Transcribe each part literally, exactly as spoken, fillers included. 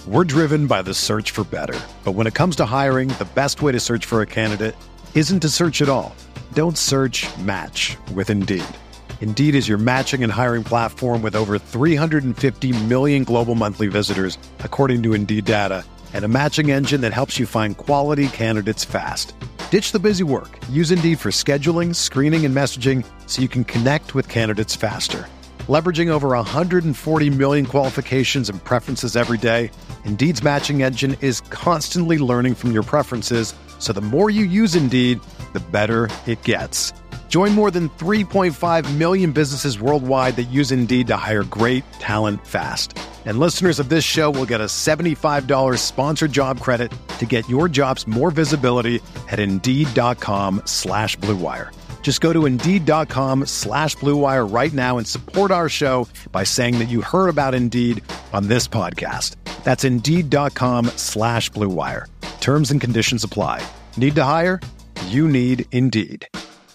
We're driven by the search for better. But when it comes to hiring, the best way to search for a candidate isn't to search at all. Don't search, match with Indeed. Indeed is your matching and hiring platform with over three hundred fifty million global monthly visitors, according to Indeed data, and a matching engine that helps you find quality candidates fast. Ditch the busy work. Use Indeed for scheduling, screening, and messaging so you can connect with candidates faster. Leveraging over one hundred forty million qualifications and preferences every day, Indeed's matching engine is constantly learning from your preferences, so the more you use Indeed, the better it gets. Join more than three point five million businesses worldwide that use Indeed to hire great talent fast. And listeners of this show will get a seventy-five dollars sponsored job credit to get your jobs more visibility at Indeed.com slash Blue Wire. Just go to Indeed.com slash Blue Wire right now and support our show by saying that you heard about Indeed on this podcast. That's Indeed.com slash Blue Wire. Terms and conditions apply. Need to hire? You need Indeed.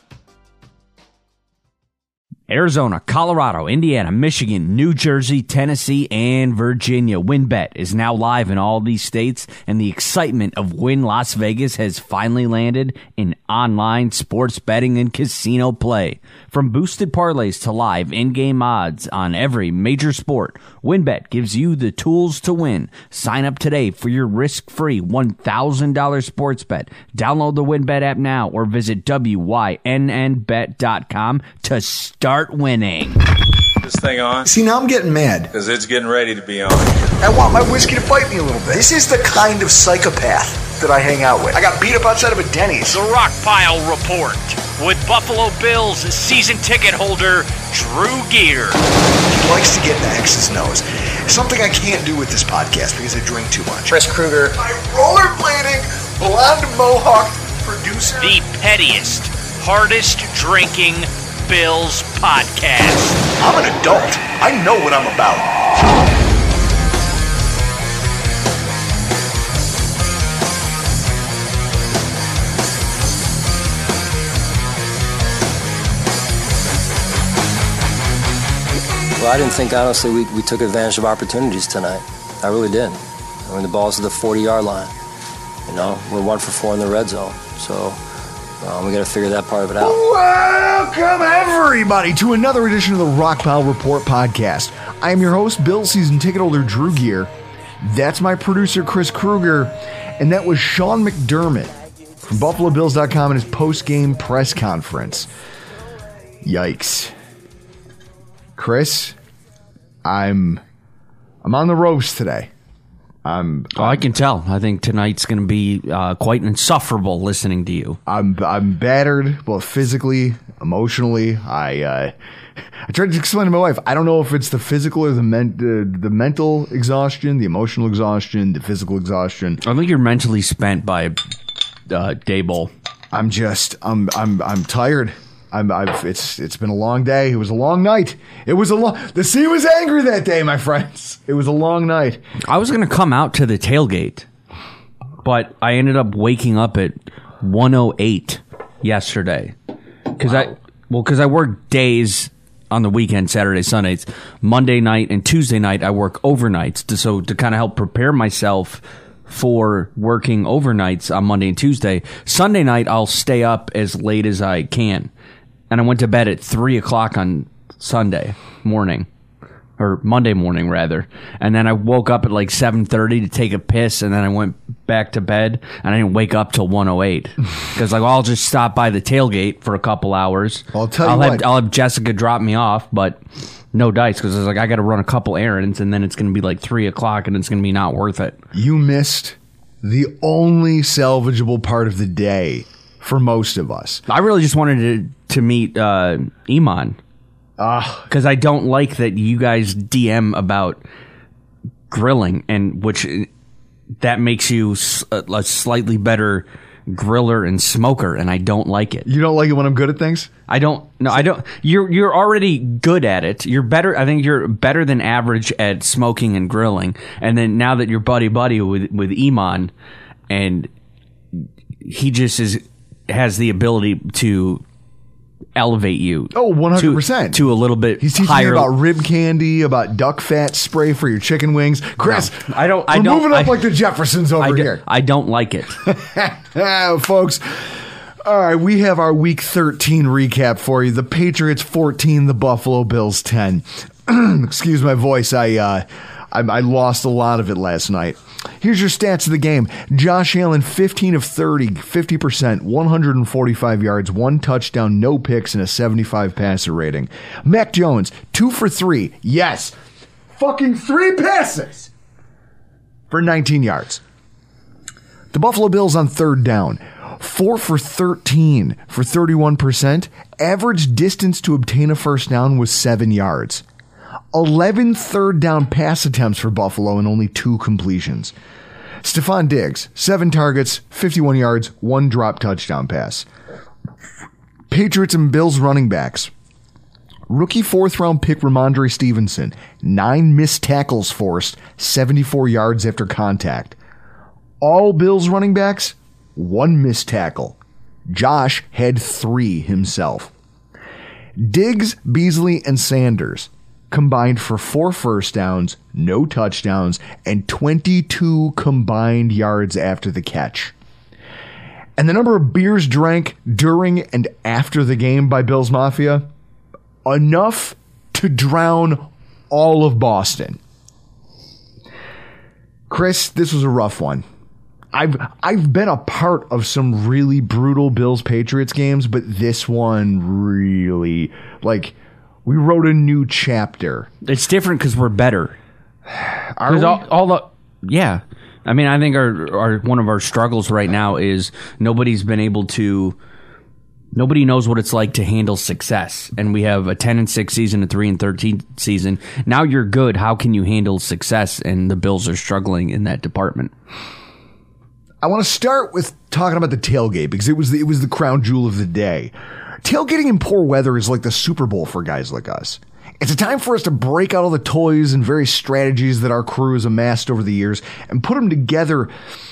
Arizona, Colorado, Indiana, Michigan, New Jersey, Tennessee, and Virginia. WynnBET is now live in all these states, and the excitement of Wynn Las Vegas has finally landed in online sports betting and casino play. From boosted parlays to live in-game odds on every major sport, WynnBET gives you the tools to win. Sign up today for your risk-free one thousand dollars sports bet. Download the WynnBET app now or visit W Y N N bet dot com to start winning. This thing on? See, now I'm getting mad. Because it's getting ready to be on. I want my whiskey to fight me a little bit. This is the kind of psychopath that I hang out with. I got beat up outside of a Denny's. The Rockpile Report with Buffalo Bills season ticket holder Drew Gear. He likes to get in the X's nose. Something I can't do with this podcast because I drink too much. Chris Kruger. My rollerblading, blonde mohawk producer. The pettiest, hardest drinking Bills podcast. I'm an adult. I know what I'm about. Well, I didn't think, honestly, we, we took advantage of opportunities tonight. I really did. I mean, the ball's at the forty-yard line. You know, we're one for four in the red zone. So um, we got to figure that part of it out. Welcome, everybody, to another edition of the Rockpile Report podcast. I am your host, Bill season ticket holder Drew Gear. That's my producer, Chris Kruger. And that was Sean McDermott from Buffalo Bills dot com in his post-game press conference. Yikes. Chris, I'm I'm on the ropes today. I'm, oh, I can tell. I think tonight's going to be uh, quite insufferable listening to you. I'm I'm battered, both physically, emotionally. I uh, I tried to explain to my wife. I don't know if it's the physical or the men, uh, the mental exhaustion, the emotional exhaustion, the physical exhaustion. I think you're mentally spent by uh, Daboll. I'm just I'm I'm I'm tired. I'm, I've, it's it's been a long day. It was a long night. It was a long. The sea was angry that day, my friends. It was a long night. I was going to come out to the tailgate, but I ended up waking up at one oh eight yesterday because wow. I well because I work days on the weekend, Saturday, Sundays, Monday night, and Tuesday night. I work overnights to so to kind of help prepare myself for working overnights on Monday and Tuesday. Sunday night, I'll stay up as late as I can. And I went to bed at three o'clock on Sunday morning, or Monday morning, rather. And then I woke up at like seven thirty to take a piss, and then I went back to bed, and I didn't wake up till one oh eight. Because like, well, I'll just stop by the tailgate for a couple hours. I'll tell you I'll what. Have, I'll have Jessica drop me off, but no dice, because I was like, I got to run a couple errands, and then it's going to be like three o'clock, and it's going to be not worth it. You missed the only salvageable part of the day for most of us. I really just wanted to to meet uh, Iman. Because uh, I don't like that you guys D M about grilling, and which that makes you a, a slightly better griller and smoker, and I don't like it. You don't like it when I'm good at things? I don't. No, I don't. You're you're already good at it. You're better. I think you're better than average at smoking and grilling. And then now that you're buddy buddy with with Iman, and he just is has the ability to elevate you. Oh, one hundred percent. To, to a little bit He's teaching higher. me about rib candy, about duck fat spray for your chicken wings. Chris, No, I don't- I we're don't- moving up I- like the Jeffersons over I, do, here. I don't like it. Ah, folks. All right, we have our Week thirteen recap for you. The Patriots fourteen, the Buffalo Bills ten. Excuse my voice. I, uh, I I lost a lot of it last night. Here's your stats of the game. Josh Allen, fifteen of thirty, fifty percent, one hundred forty-five yards, one touchdown, no picks, and a seventy-five passer rating. Mac Jones, two for three. Yes, fucking three passes for nineteen yards. The Buffalo Bills on third down, four for thirteen for thirty-one percent. Average distance to obtain a first down was seven yards. eleven third down pass attempts for Buffalo and only two completions. Stephon Diggs, seven targets, fifty-one yards, one drop touchdown pass. Patriots and Bills running backs. Rookie fourth round pick Ramondre Stevenson, nine missed tackles forced, seventy-four yards after contact. All Bills running backs, one missed tackle. Josh had three himself. Diggs, Beasley, and Sanders combined for four first downs, no touchdowns, and twenty-two combined yards after the catch. And the number of beers drank during and after the game by Bills Mafia, enough to drown all of Boston. Chris, this was a rough one. I've I've been a part of some really brutal Bills-Patriots games, but this one really, like, we wrote a new chapter. It's different because we're better. Are we? All, all the yeah, I mean, I think our, our one of our struggles right now is nobody's been able to. Nobody knows what it's like to handle success, and we have a ten and six season, a three and thirteen season. Now you're good. How can you handle success? And the Bills are struggling in that department. I want to start with talking about the tailgate because it was the, it was the crown jewel of the day. Tailgating in poor weather is like the Super Bowl for guys like us. It's a time for us to break out all the toys and various strategies that our crew has amassed over the years and put them together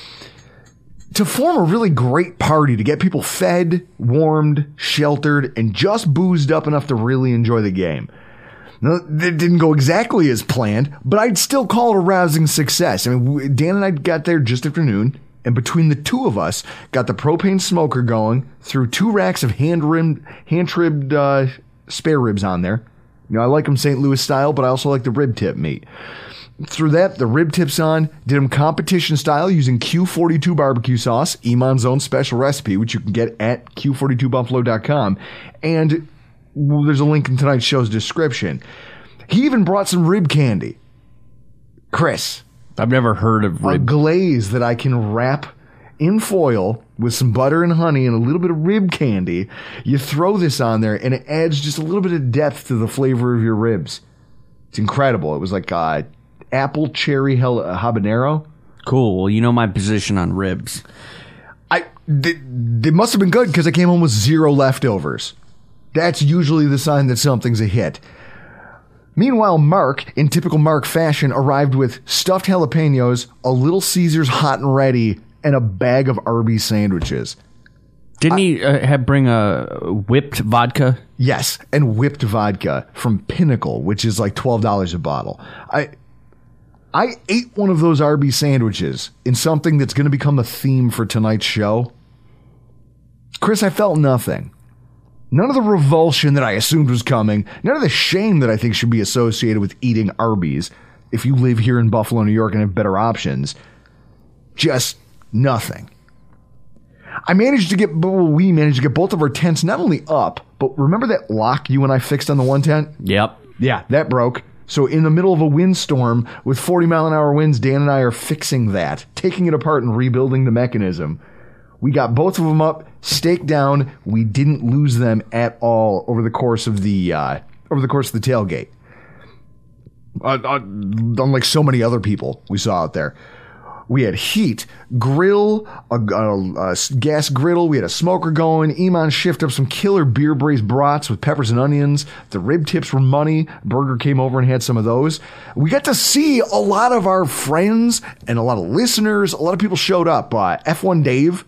to form a really great party to get people fed, warmed, sheltered, and just boozed up enough to really enjoy the game. Now, it didn't go exactly as planned, but I'd still call it a rousing success. I mean, Dan and I got there just after noon. And between the two of us, got the propane smoker going, threw two racks of hand-rimmed, hand-tribbed uh, spare ribs on there. You know, I like them Saint Louis style, but I also like the rib tip meat. Threw that, the rib tips on, did them competition style using Q forty-two barbecue sauce, Iman's own special recipe, which you can get at Q forty-two buffalo dot com. And well, there's a link in tonight's show's description. He even brought some rib candy. Chris. I've never heard of rib. A glaze that I can wrap in foil with some butter and honey and a little bit of rib candy. You throw this on there and it adds just a little bit of depth to the flavor of your ribs. It's incredible. It was like uh, apple cherry habanero. Cool. Well, you know my position on ribs. I they, they must have been good because I came home with zero leftovers. That's usually the sign that something's a hit. Meanwhile, Mark, in typical Mark fashion, arrived with stuffed jalapenos, a Little Caesars hot and ready, and a bag of Arby's sandwiches. Didn't I, he uh, have bring a whipped vodka? Yes, and whipped vodka from Pinnacle, which is like twelve dollars a bottle. I I ate one of those Arby's sandwiches in something that's going to become a theme for tonight's show. Chris, I felt nothing. None of the revulsion that I assumed was coming. None of the shame that I think should be associated with eating Arby's if you live here in Buffalo, New York and have better options. Just nothing. I managed to get, well, we managed to get both of our tents not only up, but remember that lock you and I fixed on the one tent? Yep. Yeah, that broke. So in the middle of a windstorm with forty mile an hour winds, Dan and I are fixing that, taking it apart and rebuilding the mechanism. We got both of them up, staked down. We didn't lose them at all over the course of the uh, over the course of the tailgate. Uh, uh, unlike so many other people we saw out there, we had heat, grill, a, a, a gas griddle. We had a smoker going. Iman shifted up some killer beer braised brats with peppers and onions. The rib tips were money. Burger came over and had some of those. We got to see a lot of our friends and a lot of listeners. A lot of people showed up. Uh, F one Dave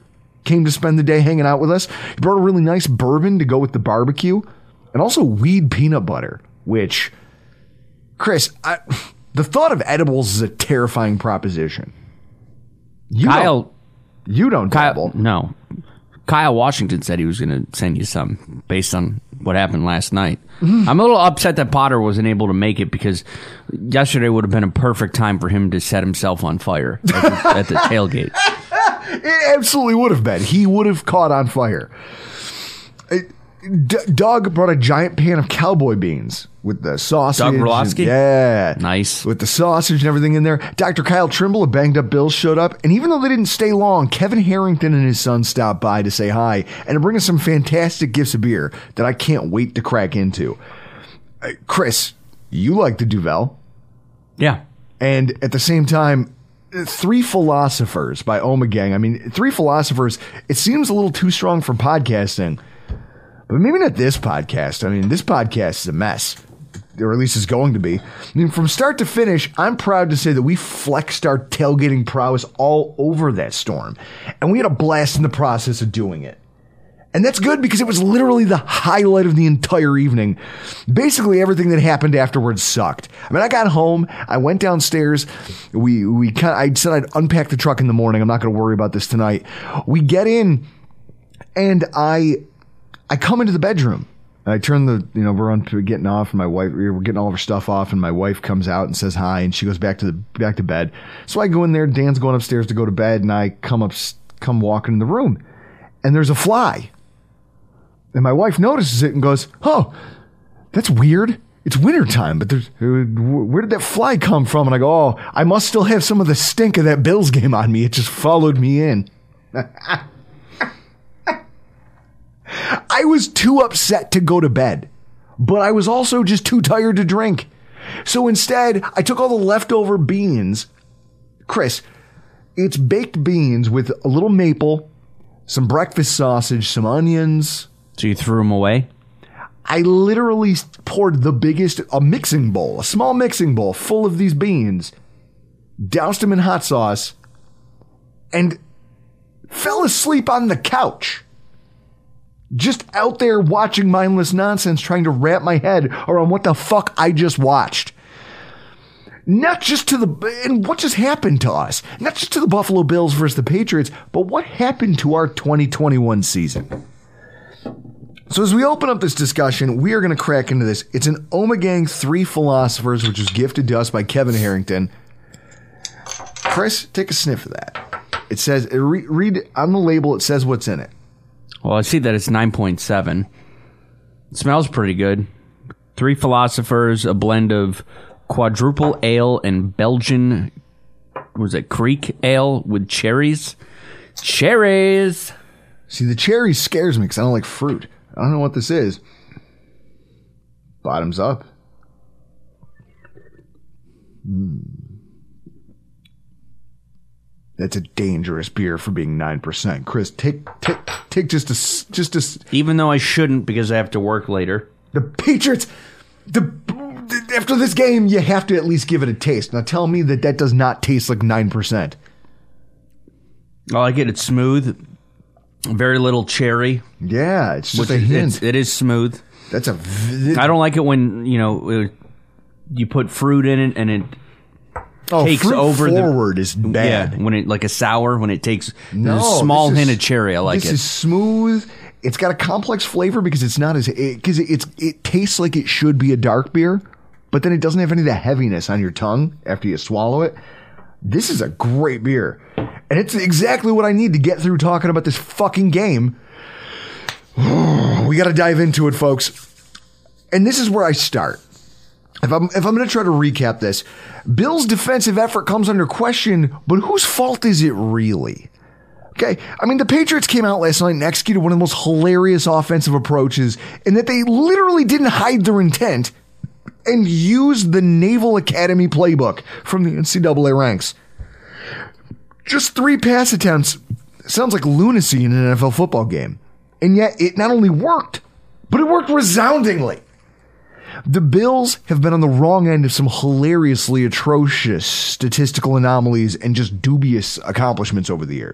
came to spend the day hanging out with us. He brought a really nice bourbon to go with the barbecue, and also weed peanut butter, which, Chris, I, the thought of edibles is a terrifying proposition. You Kyle, don't, you don't Kyle, dabble. No. Kyle Washington said he was going to send you some based on what happened last night. Mm-hmm. I'm a little upset that Potter wasn't able to make it because yesterday would have been a perfect time for him to set himself on fire at the, at the tailgate. It absolutely would have been. He would have caught on fire. It, D- Doug brought a giant pan of cowboy beans with the sausage. Doug Orlovsky? Yeah. Nice. With the sausage and everything in there. Doctor Kyle Trimble of Banged Up Bills showed up. And even though they didn't stay long, Kevin Harrington and his son stopped by to say hi and to bring us some fantastic gifts of beer that I can't wait to crack into. Uh, Chris, you like the Duvel. Yeah. And at the same time, Three Philosophers by Omegang. I mean, Three Philosophers, it seems a little too strong for podcasting. But maybe not this podcast. I mean, this podcast is a mess. Or at least it's going to be. I mean, from start to finish, I'm proud to say that we flexed our tailgating prowess all over that storm. And we had a blast in the process of doing it. And that's good because it was literally the highlight of the entire evening. Basically, everything that happened afterwards sucked. I mean, I got home. I went downstairs. We, we kind of, I said I'd unpack the truck in the morning. I'm not going to worry about this tonight. We get in and I... I come into the bedroom and I turn the, you know, we're on getting off and my wife, we're getting all of our stuff off and my wife comes out and says hi and she goes back to the, back to bed. So I go in there, Dan's going upstairs to go to bed and I come up, come walking in the room and there's a fly and my wife notices it and goes, oh, that's weird. It's wintertime, but there's, where did that fly come from? And I go, oh, I must still have some of the stink of that Bills game on me. It just followed me in. I was too upset to go to bed, but I was also just too tired to drink. So instead, I took all the leftover beans. Chris, it's baked beans with a little maple, some breakfast sausage, some onions. So you threw them away? I literally poured the biggest, a mixing bowl, a small mixing bowl full of these beans, doused them in hot sauce, and fell asleep on the couch. Just out there watching mindless nonsense, trying to wrap my head around what the fuck I just watched. Not just to the, and what just happened to us? Not just to the Buffalo Bills versus the Patriots, but what happened to our twenty twenty-one season? So as we open up this discussion, we are going to crack into this. It's an Omegang Three Philosophers, which was gifted to us by Kevin Harrington. Chris, take a sniff of that. It says, read, read on the label, it says what's in it. Well, I see that it's nine point seven. It smells pretty good. Three Philosophers, a blend of quadruple ale and Belgian, was it Creek ale with cherries? Cherries! See, the cherry scares me because I don't like fruit. I don't know what this is. Bottoms up. Mm. That's a dangerous beer for being nine percent. Chris, take take take just a just a. Even though I shouldn't because I have to work later. The Patriots, the after this game, you have to at least give it a taste. Now tell me that that does not taste like nine percent. I like it. It's smooth. Very little cherry. Yeah, it's just Which a hint. It's, it is smooth. That's a. It, I don't like it when you know it, you put fruit in it and it. Oh, takes fruit over forward the, is bad. Yeah, when it like a sour, when it takes no, a small is, hint of cherry, I like this it. This is smooth. It's got a complex flavor because it's not as because it, it's it tastes like it should be a dark beer, but then it doesn't have any of the heaviness on your tongue after you swallow it. This is a great beer, and it's exactly what I need to get through talking about this fucking game. We got to dive into it, folks, and this is where I start. If I'm if I'm going to try to recap this, Bill's defensive effort comes under question, but whose fault is it really? Okay, I mean, the Patriots came out last night and executed one of the most hilarious offensive approaches in that they literally didn't hide their intent and used the Naval Academy playbook from the N C double A ranks. Just three pass attempts sounds like lunacy in an N F L football game. And yet it not only worked, but it worked resoundingly. The Bills have been on the wrong end of some hilariously atrocious statistical anomalies and just dubious accomplishments over the years.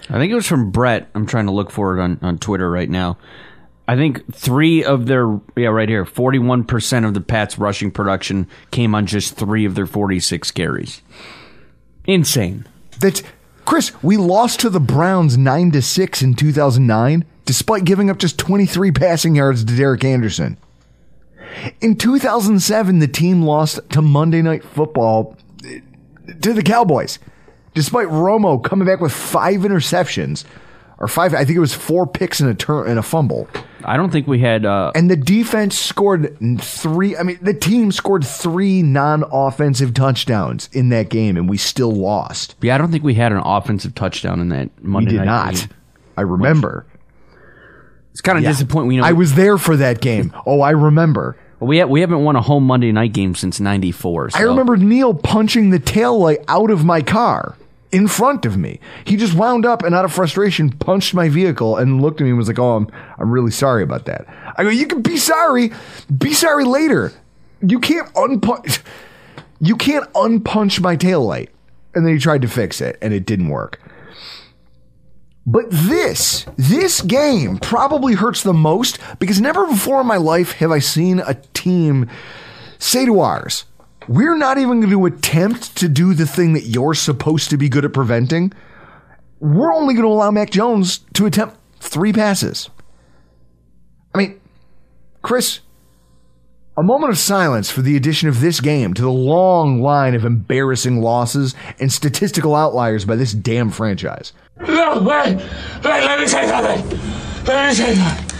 I think it was from Brett. I'm trying to look for it on, on Twitter right now. I think three of their, yeah, right here, forty-one percent of the Pats' rushing production came on just three of their forty-six carries. Insane. That's, Chris, we lost to the Browns nine to six in two thousand nine, despite giving up just twenty-three passing yards to Derek Anderson. In two thousand seven, the team lost to Monday Night Football to the Cowboys, despite Romo coming back with five interceptions, or five, I think it was four picks and a turn and a fumble. I don't think we had... Uh, and the defense scored three, I mean, the team scored three non-offensive touchdowns in that game, and we still lost. Yeah, I don't think we had an offensive touchdown in that Monday night. We did night not. game. I remember. It's kind of Yeah. disappointing. You know, I was there for that game. Oh, I remember. Well, we, ha- we haven't won a home Monday night game since ninety-four. So. I remember Neil punching the taillight out of my car in front of me. He just wound up and out of frustration punched my vehicle and looked at me and was like, oh, I'm, I'm really sorry about that. I go, you can be sorry. Be sorry later. You can't unpunch. You can't unpunch my taillight. And then he tried to fix it and it didn't work. But this, this game probably hurts the most because never before in my life have I seen a team say to ours, we're not even going to attempt to do the thing that you're supposed to be good at preventing. We're only going to allow Mac Jones to attempt three passes. I mean, Chris, a moment of silence for the addition of this game to the long line of embarrassing losses and statistical outliers by this damn franchise. No, wait, wait, let me say something. Let me say something.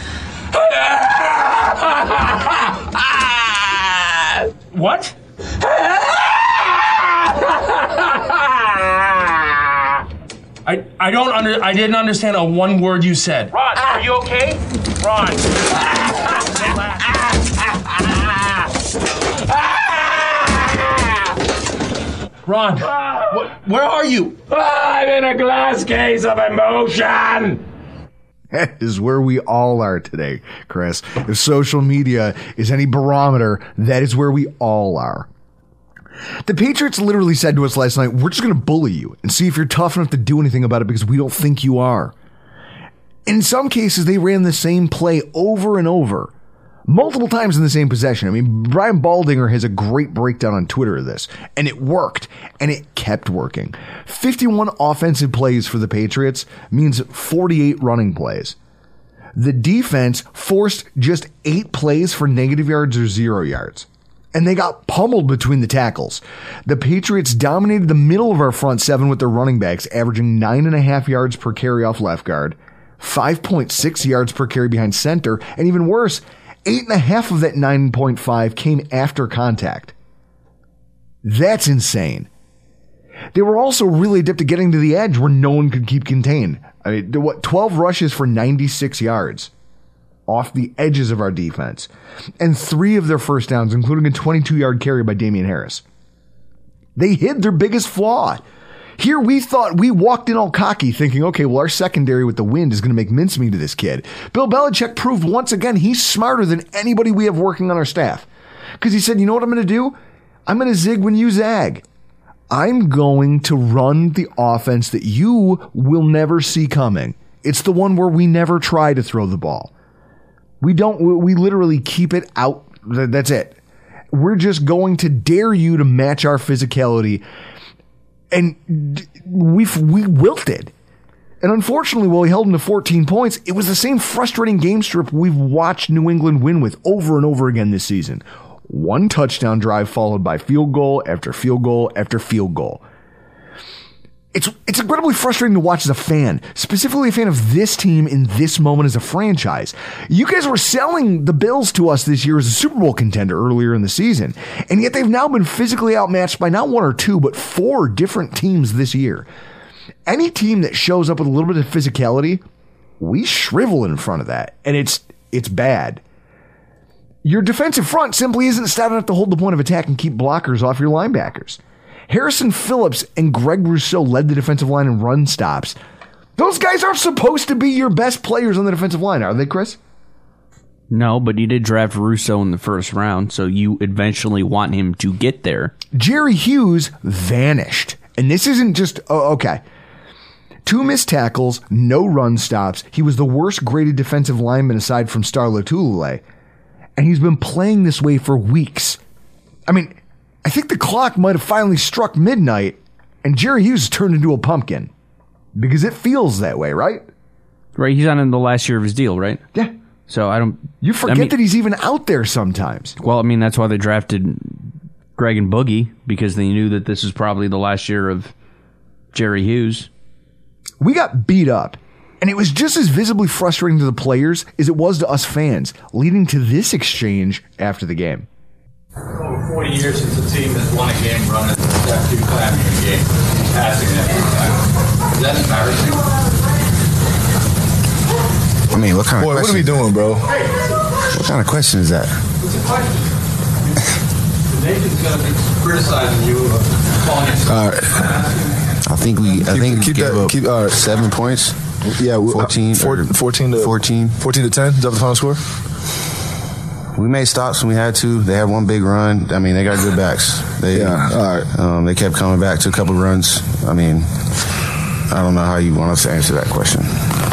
What? I I don't under I didn't understand a one word you said. Ron, are you okay? Ron. Ron, what, where are you? I'm in a glass case of emotion. That is where we all are today, Chris. If social media is any barometer, that is where we all are. The Patriots literally said to us last night, we're just going to bully you and see if you're tough enough to do anything about it because we don't think you are. In some cases, they ran the same play over and over, multiple times in the same possession. I mean, Brian Baldinger has a great breakdown on Twitter of this, and it worked, and it kept working. fifty-one offensive plays for the Patriots means forty-eight running plays. The defense forced just eight plays for negative yards or zero yards. And they got pummeled between the tackles. The Patriots dominated the middle of our front seven with their running backs, averaging nine and a half yards per carry off left guard, five point six yards per carry behind center, and even worse, eight and a half of that nine point five came after contact. That's insane. They were also really adept at getting to the edge where no one could keep contained. I mean, what, twelve rushes for ninety-six yards off the edges of our defense, and three of their first downs, including a twenty-two yard carry by Damian Harris. They hid their biggest flaw. Here we thought, we walked in all cocky thinking, okay, well, our secondary with the wind is going to make mincemeat of this kid. Bill Belichick proved once again he's smarter than anybody we have working on our staff. Because he said, you know what I'm going to do? I'm going to zig when you zag. I'm going to run the offense that you will never see coming. It's the one where we never try to throw the ball. We don't, we literally keep it out. That's it. We're just going to dare you to match our physicality. And we we wilted. And unfortunately, while we held them to fourteen points, it was the same frustrating game strip we've watched New England win with over and over again this season. One touchdown drive followed by field goal after field goal after field goal. It's it's incredibly frustrating to watch as a fan, specifically a fan of this team in this moment as a franchise. You guys were selling the Bills to us this year as a Super Bowl contender earlier in the season, and yet they've now been physically outmatched by not one or two, but four different teams this year. Any team that shows up with a little bit of physicality, we shrivel in front of that, and it's it's bad. Your defensive front simply isn't stout enough to hold the point of attack and keep blockers off your linebackers. Harrison Phillips and Greg Rousseau led the defensive line in run stops. Those guys aren't supposed to be your best players on the defensive line, are they, Chris? No, but you did draft Rousseau in the first round, so you eventually want him to get there. Jerry Hughes vanished. And this isn't just, oh, okay. Two missed tackles, no run stops. He was the worst graded defensive lineman aside from Star Lotulelei. And he's been playing this way for weeks. I mean, I think the clock might have finally struck midnight and Jerry Hughes turned into a pumpkin. Because it feels that way, right? Right, he's on in the last year of his deal, right? Yeah. So I don't... You forget I mean, that he's even out there sometimes. Well, I mean, that's why they drafted Greg and Boogie, because they knew that this is probably the last year of Jerry Hughes. We got beat up, and it was just as visibly frustrating to the players as it was to us fans, leading to this exchange after the game. Over forty years since the team has won a game running that two clapping a game, passing that. Is that embarrassing? I mean, what kind Boy, of question? What are we doing, bro? What kind of question is that? It's a question. The nation's going to be criticizing you, calling you. All right. I think we. I Keep, think keep we gave that. up Keep uh, seven points. Yeah, we, fourteen. Four, fourteen to fourteen. Fourteen to ten. Is that the final score? We made stops when we had to. They had one big run. I mean, they got good backs. They, Yeah. All right. Um, they kept coming back to a couple runs. I mean, I don't know how you want us to answer that question.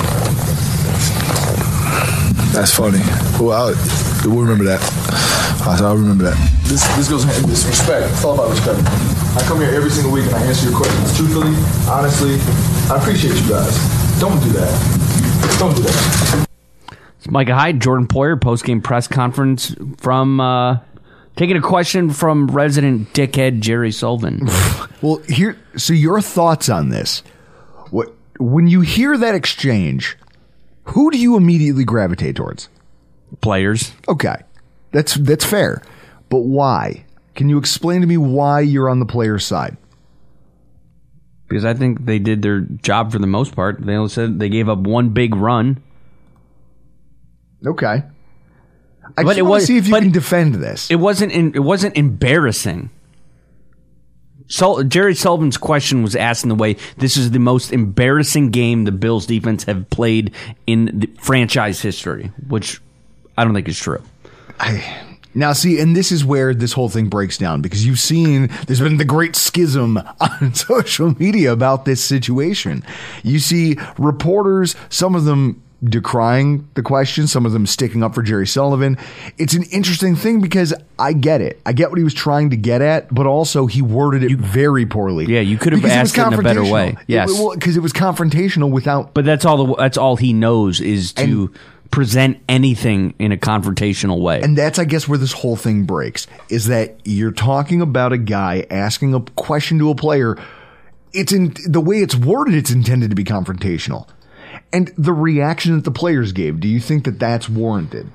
That's funny. Well, I'll, we'll remember that. I'll remember that. This this goes hand this respect. It's all about respect. I come here every single week and I answer your questions truthfully, honestly. I appreciate you guys. Don't do that. Don't do that. It's Micah Hyde, Jordan Poyer, post-game press conference from uh, taking a question from resident dickhead Jerry Sullivan. Well, here. So your thoughts on this? What when you hear that exchange? Who do you immediately gravitate towards? Players. Okay, that's that's fair, but why? Can you explain to me why you're on the player's side? Because I think they did their job for the most part. They only said they gave up one big run. Okay, I But just it want was- to see if you but can defend this. It wasn't. In, it wasn't embarrassing. So Jerry Sullivan's question was asked in the way, this is the most embarrassing game the Bills defense have played in the franchise history, which I don't think is true. I, now, see, and this is where this whole thing breaks down, because you've seen there's been the great schism on social media about this situation. You see reporters, some of them decrying the question, some of them sticking up for Jerry Sullivan. It's an interesting thing because I get it. I get what he was trying to get at, but also he worded it very poorly. Yeah, you could have Because asked it in a better way. confrontational. Yes. It- well, because it was confrontational without. But that's all. The, that's all he knows is to And- present anything in a confrontational way. And that's, I guess, where this whole thing breaks, is that you're talking about a guy asking a question to a player. It's in the way it's worded, it's intended to be confrontational. And the reaction that the players gave, do you think that that's warranted?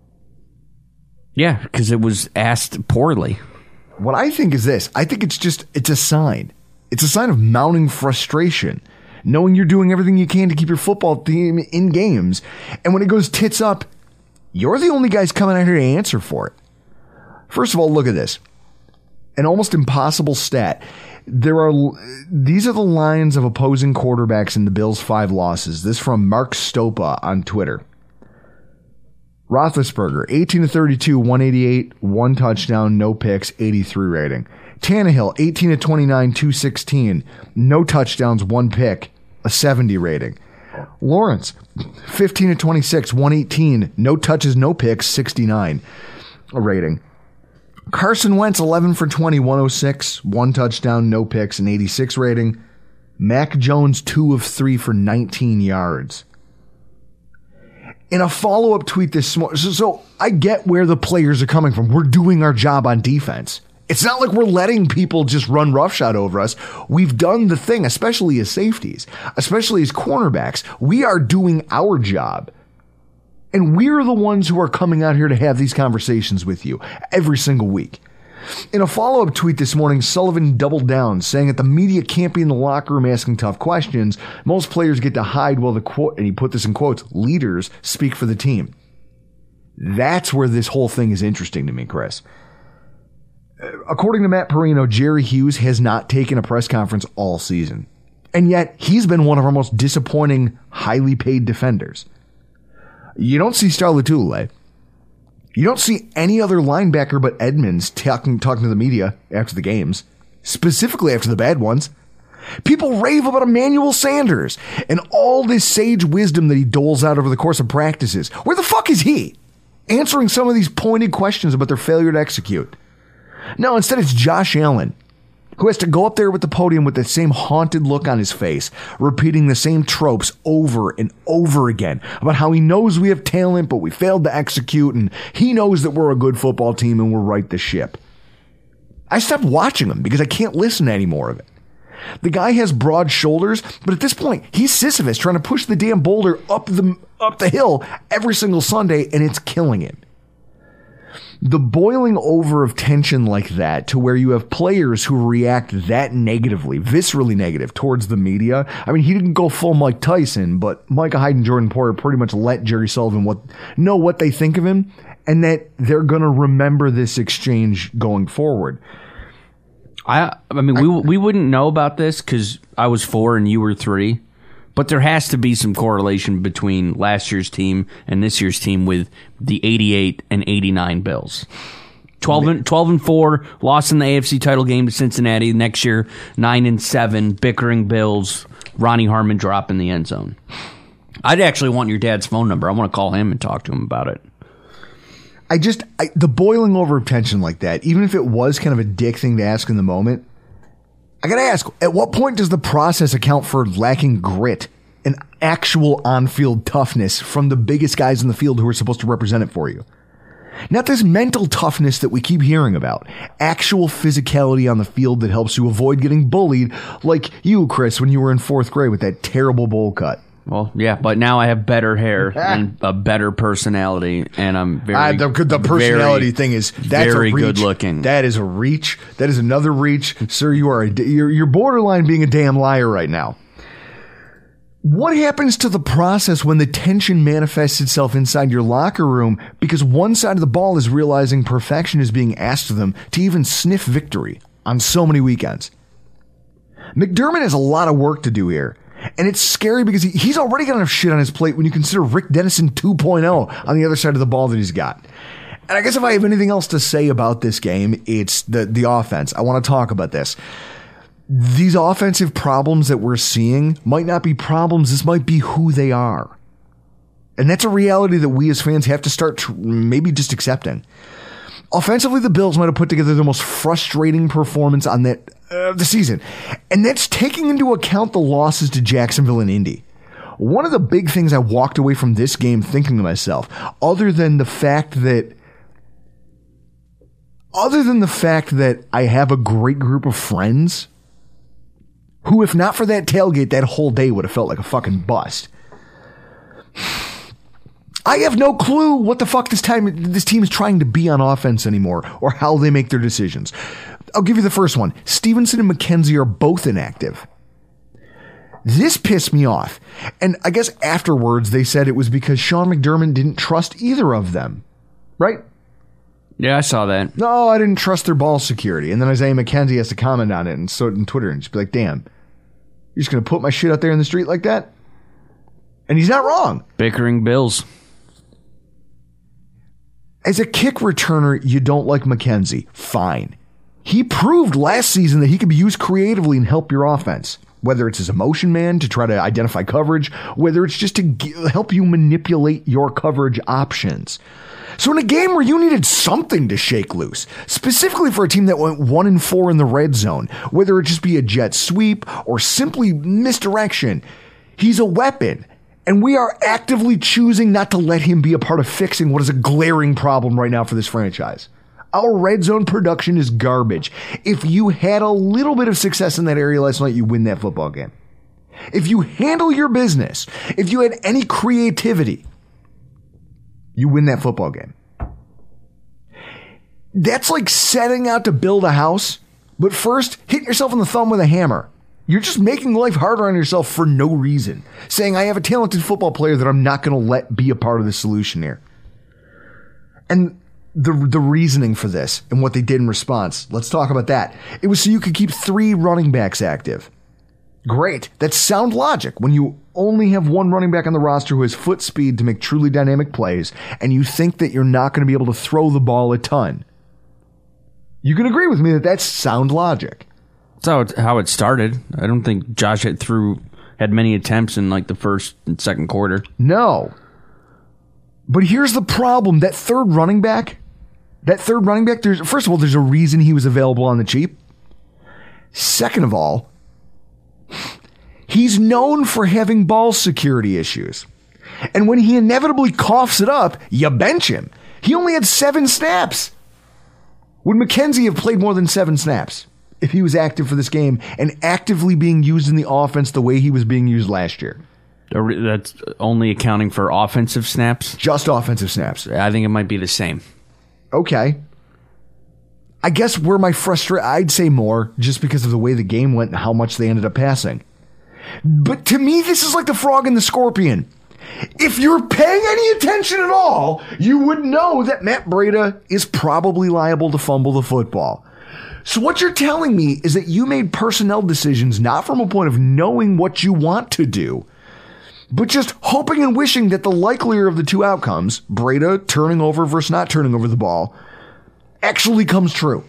Yeah, because it was asked poorly. What I think is this. I think it's just, it's a sign. It's a sign of mounting frustration, knowing you're doing everything you can to keep your football team in games. And when it goes tits up, you're the only guys coming out here to answer for it. First of all, look at this. An almost impossible stat. There are these are the lines of opposing quarterbacks in the Bills' five losses. This from Mark Stopa on Twitter. Roethlisberger, eighteen to thirty-two, one eighty-eight, one touchdown, no picks, eighty-three rating. Tannehill, eighteen to twenty-nine, two sixteen, no touchdowns, one pick, a seventy rating. Lawrence, fifteen to twenty-six, one eighteen, no touches, no picks, sixty-nine a rating. Carson Wentz, eleven for twenty, one oh six, one touchdown, no picks, an eighty-six rating. Mac Jones, two of three for nineteen yards. In a follow-up tweet this morning, so, so I get where the players are coming from. We're doing our job on defense. It's not like we're letting people just run roughshod over us. We've done the thing, especially as safeties, especially as cornerbacks. We are doing our job. And we're the ones who are coming out here to have these conversations with you every single week. In a follow-up tweet this morning, Sullivan doubled down, saying that the media can't be in the locker room asking tough questions. Most players get to hide while the quote, and he put this in quotes, leaders speak for the team. That's where this whole thing is interesting to me, Chris. According to Matt Perino, Jerry Hughes has not taken a press conference all season. And yet, he's been one of our most disappointing, highly paid defenders. You don't see Star Lotulelei. You don't see any other linebacker but Edmonds talking, talking to the media after the games, specifically after the bad ones. People rave about Emmanuel Sanders and all this sage wisdom that he doles out over the course of practices. Where the fuck is he? Answering some of these pointed questions about their failure to execute. No, instead it's Josh Allen, who has to go up there with the podium with the same haunted look on his face, repeating the same tropes over and over again about how he knows we have talent, but we failed to execute, and he knows that we're a good football team and we'll right the ship. I stopped watching him because I can't listen to any more of it. The guy has broad shoulders, but at this point, he's Sisyphus trying to push the damn boulder up the up the hill every single Sunday, and it's killing him. The boiling over of tension like that to where you have players who react that negatively, viscerally negative towards the media. I mean, he didn't go full Mike Tyson, but Micah Hyde and Jordan Poyer pretty much let Jerry Sullivan what, know what they think of him and that they're going to remember this exchange going forward. I I mean, we we wouldn't know about this because I was four and you were three. But there has to be some correlation between last year's team and this year's team with the eighty-eight and eighty-nine Bills. twelve and, twelve and four, lost in the A F C title game to Cincinnati. Next year, nine and seven, bickering Bills, Ronnie Harmon drop in the end zone. I'd actually want your dad's phone number. I want to call him and talk to him about it. I just, I, the boiling over of tension like that, even if it was kind of a dick thing to ask in the moment, I gotta ask, at what point does the process account for lacking grit and actual on-field toughness from the biggest guys in the field who are supposed to represent it for you? Not this mental toughness that we keep hearing about. Actual physicality on the field that helps you avoid getting bullied, like you, Chris, when you were in fourth grade with that terrible bowl cut. Well, yeah, but now I have better hair and a better personality, and I'm very uh, the, the personality very, thing is that's very a reach. good looking. That is a reach. That is another reach, sir. You are a, you're, you're borderline being a damn liar right now. What happens to the process when the tension manifests itself inside your locker room because one side of the ball is realizing perfection is being asked of them to even sniff victory on so many weekends? McDermott has a lot of work to do here. And it's scary because he, he's already got enough shit on his plate when you consider Rick Dennison two point oh on the other side of the ball that he's got. And I guess if I have anything else to say about this game, it's the, the offense. I want to talk about this. These offensive problems that we're seeing might not be problems. This might be who they are. And that's a reality that we as fans have to start tr- maybe just accepting. Offensively, the Bills might have put together the most frustrating performance on that uh, the season. And that's taking into account the losses to Jacksonville and Indy. One of the big things I walked away from this game thinking to myself, other than the fact that other than the fact that I have a great group of friends who, if not for that tailgate, that whole day would have felt like a fucking bust. I have no clue what the fuck this time this team is trying to be on offense anymore or how they make their decisions. I'll give you the first one. Stevenson and McKenzie are both inactive. This pissed me off. And I guess afterwards they said it was because Sean McDermott didn't trust either of them. Right? Yeah, I saw that. No, I didn't trust their ball security. And then Isaiah McKenzie has to comment on it and so on Twitter and just be like, damn, you're just going to put my shit out there in the street like that? And he's not wrong. Bickering Bills. As a kick returner, you don't like McKenzie. Fine. He proved last season that he could be used creatively and help your offense. Whether it's as a motion man to try to identify coverage, whether it's just to g- help you manipulate your coverage options. So in a game where you needed something to shake loose, specifically for a team that went one and four in the red zone, whether it just be a jet sweep or simply misdirection, he's a weapon. And we are actively choosing not to let him be a part of fixing what is a glaring problem right now for this franchise. Our red zone production is garbage. If you had a little bit of success in that area last night, you win that football game. If you handle your business, if you had any creativity, you win that football game. That's like setting out to build a house, but first hit yourself in the thumb with a hammer. You're just making life harder on yourself for no reason. Saying, I have a talented football player that I'm not going to let be a part of the solution here. And the the reasoning for this and what they did in response, let's talk about that. It was so you could keep three running backs active. Great. That's sound logic when you only have one running back on the roster who has foot speed to make truly dynamic plays, and you think that you're not going to be able to throw the ball a ton. You can agree with me that that's sound logic. That's how it, how it started. I don't think Josh had threw had many attempts in like the first and second quarter. No. But here's the problem. That third running back, that third running back, there's first of all, there's a reason he was available on the cheap. Second of all, he's known for having ball security issues. And when he inevitably coughs it up, you bench him. He only had seven snaps. Would McKenzie have played more than seven snaps if he was active for this game and actively being used in the offense the way he was being used last year? That's only accounting for offensive snaps? Just offensive snaps. I think it might be the same. Okay. I guess where my frustration, I'd say more, just because of the way the game went and how much they ended up passing. But to me, this is like the frog and the scorpion. If you're paying any attention at all, you would know that Matt Breida is probably liable to fumble the football. So what you're telling me is that you made personnel decisions not from a point of knowing what you want to do, but just hoping and wishing that the likelier of the two outcomes, Breida turning over versus not turning over the ball, actually comes true.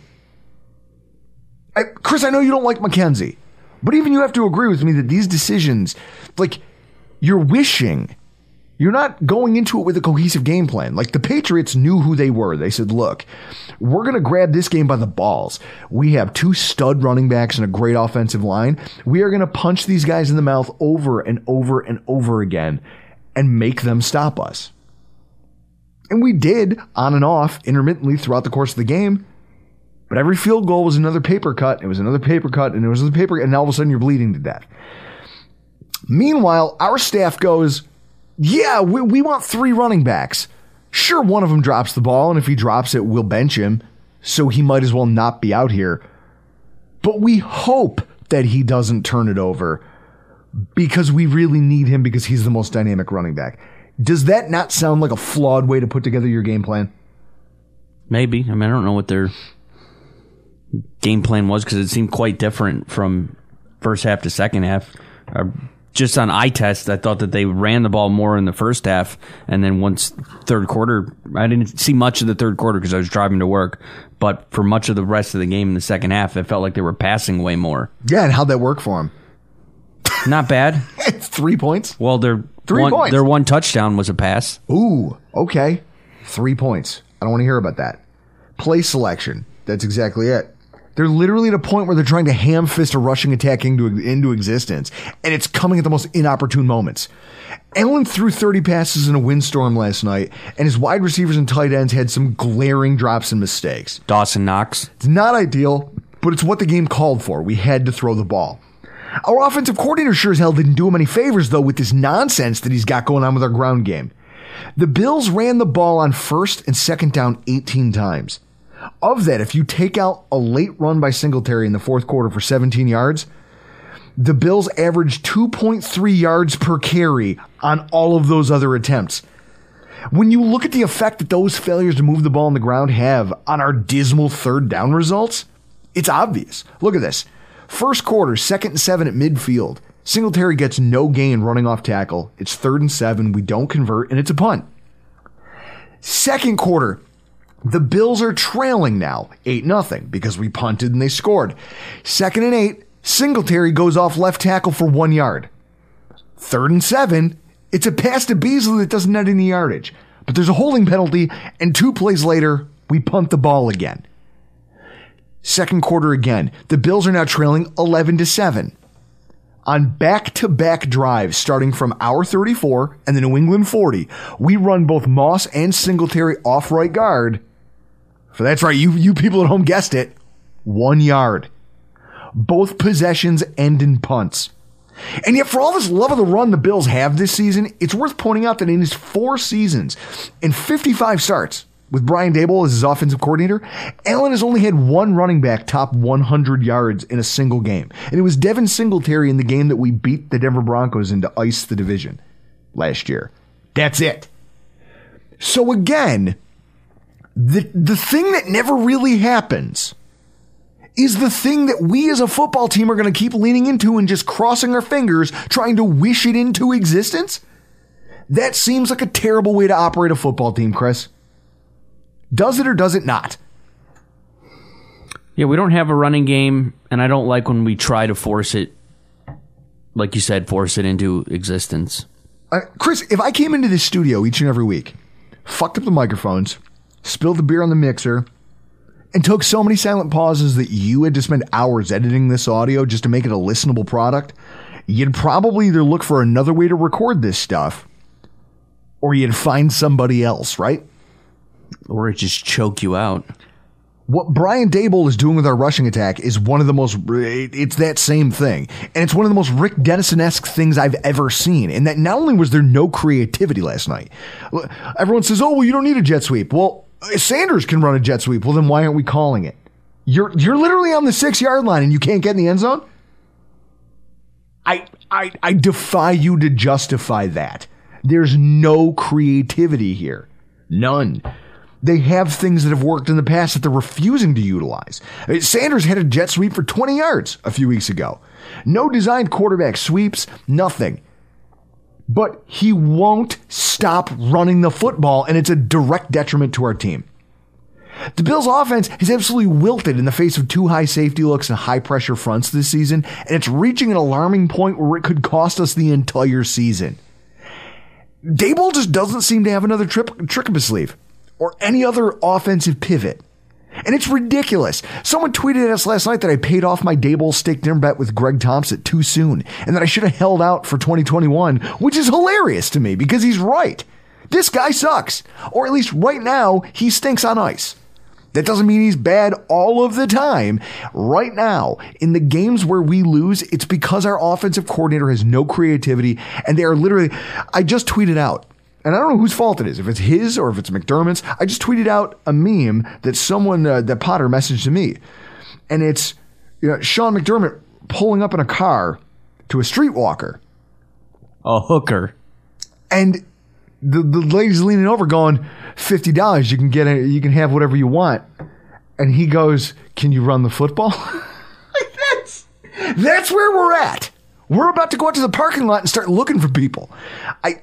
I, Chris, I know you don't like McKenzie, but even you have to agree with me that these decisions, like, you're wishing, you're not going into it with a cohesive game plan. Like, the Patriots knew who they were. They said, look, we're going to grab this game by the balls. We have two stud running backs and a great offensive line. We are going to punch these guys in the mouth over and over and over again and make them stop us. And we did, on and off, intermittently throughout the course of the game. But every field goal was another paper cut. It was another paper cut, and it was another paper, and all of a sudden you're bleeding to death. Meanwhile, our staff goes, yeah, we, we want three running backs. Sure, one of them drops the ball, and if he drops it, we'll bench him, so he might as well not be out here. But we hope that he doesn't turn it over because we really need him because he's the most dynamic running back. Does that not sound like a flawed way to put together your game plan? Maybe. I mean, I don't know what their game plan was because it seemed quite different from first half to second half. Uh, just on eye test, I thought that they ran the ball more in the first half, and then once third quarter, I didn't see much of the third quarter because I was driving to work, but for much of the rest of the game in the second half, it felt like they were passing way more. Yeah, and how'd that work for them? Not bad. Three points? Well, their Three one, points. their one touchdown was a pass. Ooh, okay. Three points. I don't want to hear about that. Play selection. That's exactly it. They're literally at a point where they're trying to ham fist a rushing attack into, into existence, and it's coming at the most inopportune moments. Allen threw thirty passes in a windstorm last night, and his wide receivers and tight ends had some glaring drops and mistakes. Dawson Knox. It's not ideal, but it's what the game called for. We had to throw the ball. Our offensive coordinator sure as hell didn't do him any favors, though, with this nonsense that he's got going on with our ground game. The Bills ran the ball on first and second down eighteen times. Of that, if you take out a late run by Singletary in the fourth quarter for seventeen yards, the Bills averaged two point three yards per carry on all of those other attempts. When you look at the effect that those failures to move the ball on the ground have on our dismal third down results, it's obvious. Look at this. First quarter, second and seven at midfield. Singletary gets no gain running off tackle. It's third and seven. We don't convert, and it's a punt. Second quarter, the Bills are trailing now, eight nothing, because we punted and they scored. Second and eight, Singletary goes off left tackle for one yard. Third and seven, it's a pass to Beasley that doesn't net any yardage. But there's a holding penalty, and two plays later, we punt the ball again. Second quarter again, the Bills are now trailing eleven to seven. On back-to-back drives starting from our thirty-four and the New England forty, we run both Moss and Singletary off right guard. For that's right, you, you people at home guessed it, one yard. Both possessions end in punts. And yet for all this love of the run the Bills have this season, it's worth pointing out that in his four seasons and fifty-five starts with Brian Daboll as his offensive coordinator, Allen has only had one running back top one hundred yards in a single game. And it was Devin Singletary in the game that we beat the Denver Broncos into ice the division last year. That's it. So again, the, the thing that never really happens is the thing that we as a football team are going to keep leaning into and just crossing our fingers, trying to wish it into existence. That seems like a terrible way to operate a football team, Chris. Does it or does it not? Yeah, we don't have a running game, and I don't like when we try to force it, like you said, force it into existence. Uh, Chris, if I came into this studio each and every week, fucked up the microphones, spilled the beer on the mixer, and took so many silent pauses that you had to spend hours editing this audio just to make it a listenable product, you'd probably either look for another way to record this stuff, or you'd find somebody else, right? Or it just choke you out. What Brian Daboll is doing with our rushing attack is one of the most, it's that same thing. And it's one of the most Rick Dennison-esque things I've ever seen. And that not only was there no creativity last night, everyone says, oh, well, you don't need a jet sweep. Well, Sanders can run a jet sweep. Well, then why aren't we calling it? You're you're literally on the six-yard line and you can't get in the end zone? I, I, I defy you to justify that. There's no creativity here. None. They have things that have worked in the past that they're refusing to utilize. I mean, Sanders had a jet sweep for twenty yards a few weeks ago. No designed quarterback sweeps, nothing. But he won't stop running the football, and it's a direct detriment to our team. The Bills' offense has absolutely wilted in the face of two high safety looks and high-pressure fronts this season, and it's reaching an alarming point where it could cost us the entire season. Daboll just doesn't seem to have another trip, trick up his sleeve or any other offensive pivot. And it's ridiculous. Someone tweeted at us last night that I paid off my Daboll steak dinner bet with Greg Thompson too soon and that I should have held out for twenty twenty-one, which is hilarious to me because he's right. This guy sucks. Or at least right now, he stinks on ice. That doesn't mean he's bad all of the time. Right now, in the games where we lose, it's because our offensive coordinator has no creativity and they are literally, I just tweeted out, and I don't know whose fault it is, if it's his or if it's McDermott's. I just tweeted out a meme that someone, uh, that Potter messaged to me. And it's, you know, Sean McDermott pulling up in a car to a streetwalker. A hooker. And the, the lady's leaning over going, fifty dollars, you can get it, you can have whatever you want. And he goes, can you run the football? Like that's, that's where we're at. We're about to go out to the parking lot and start looking for people. I...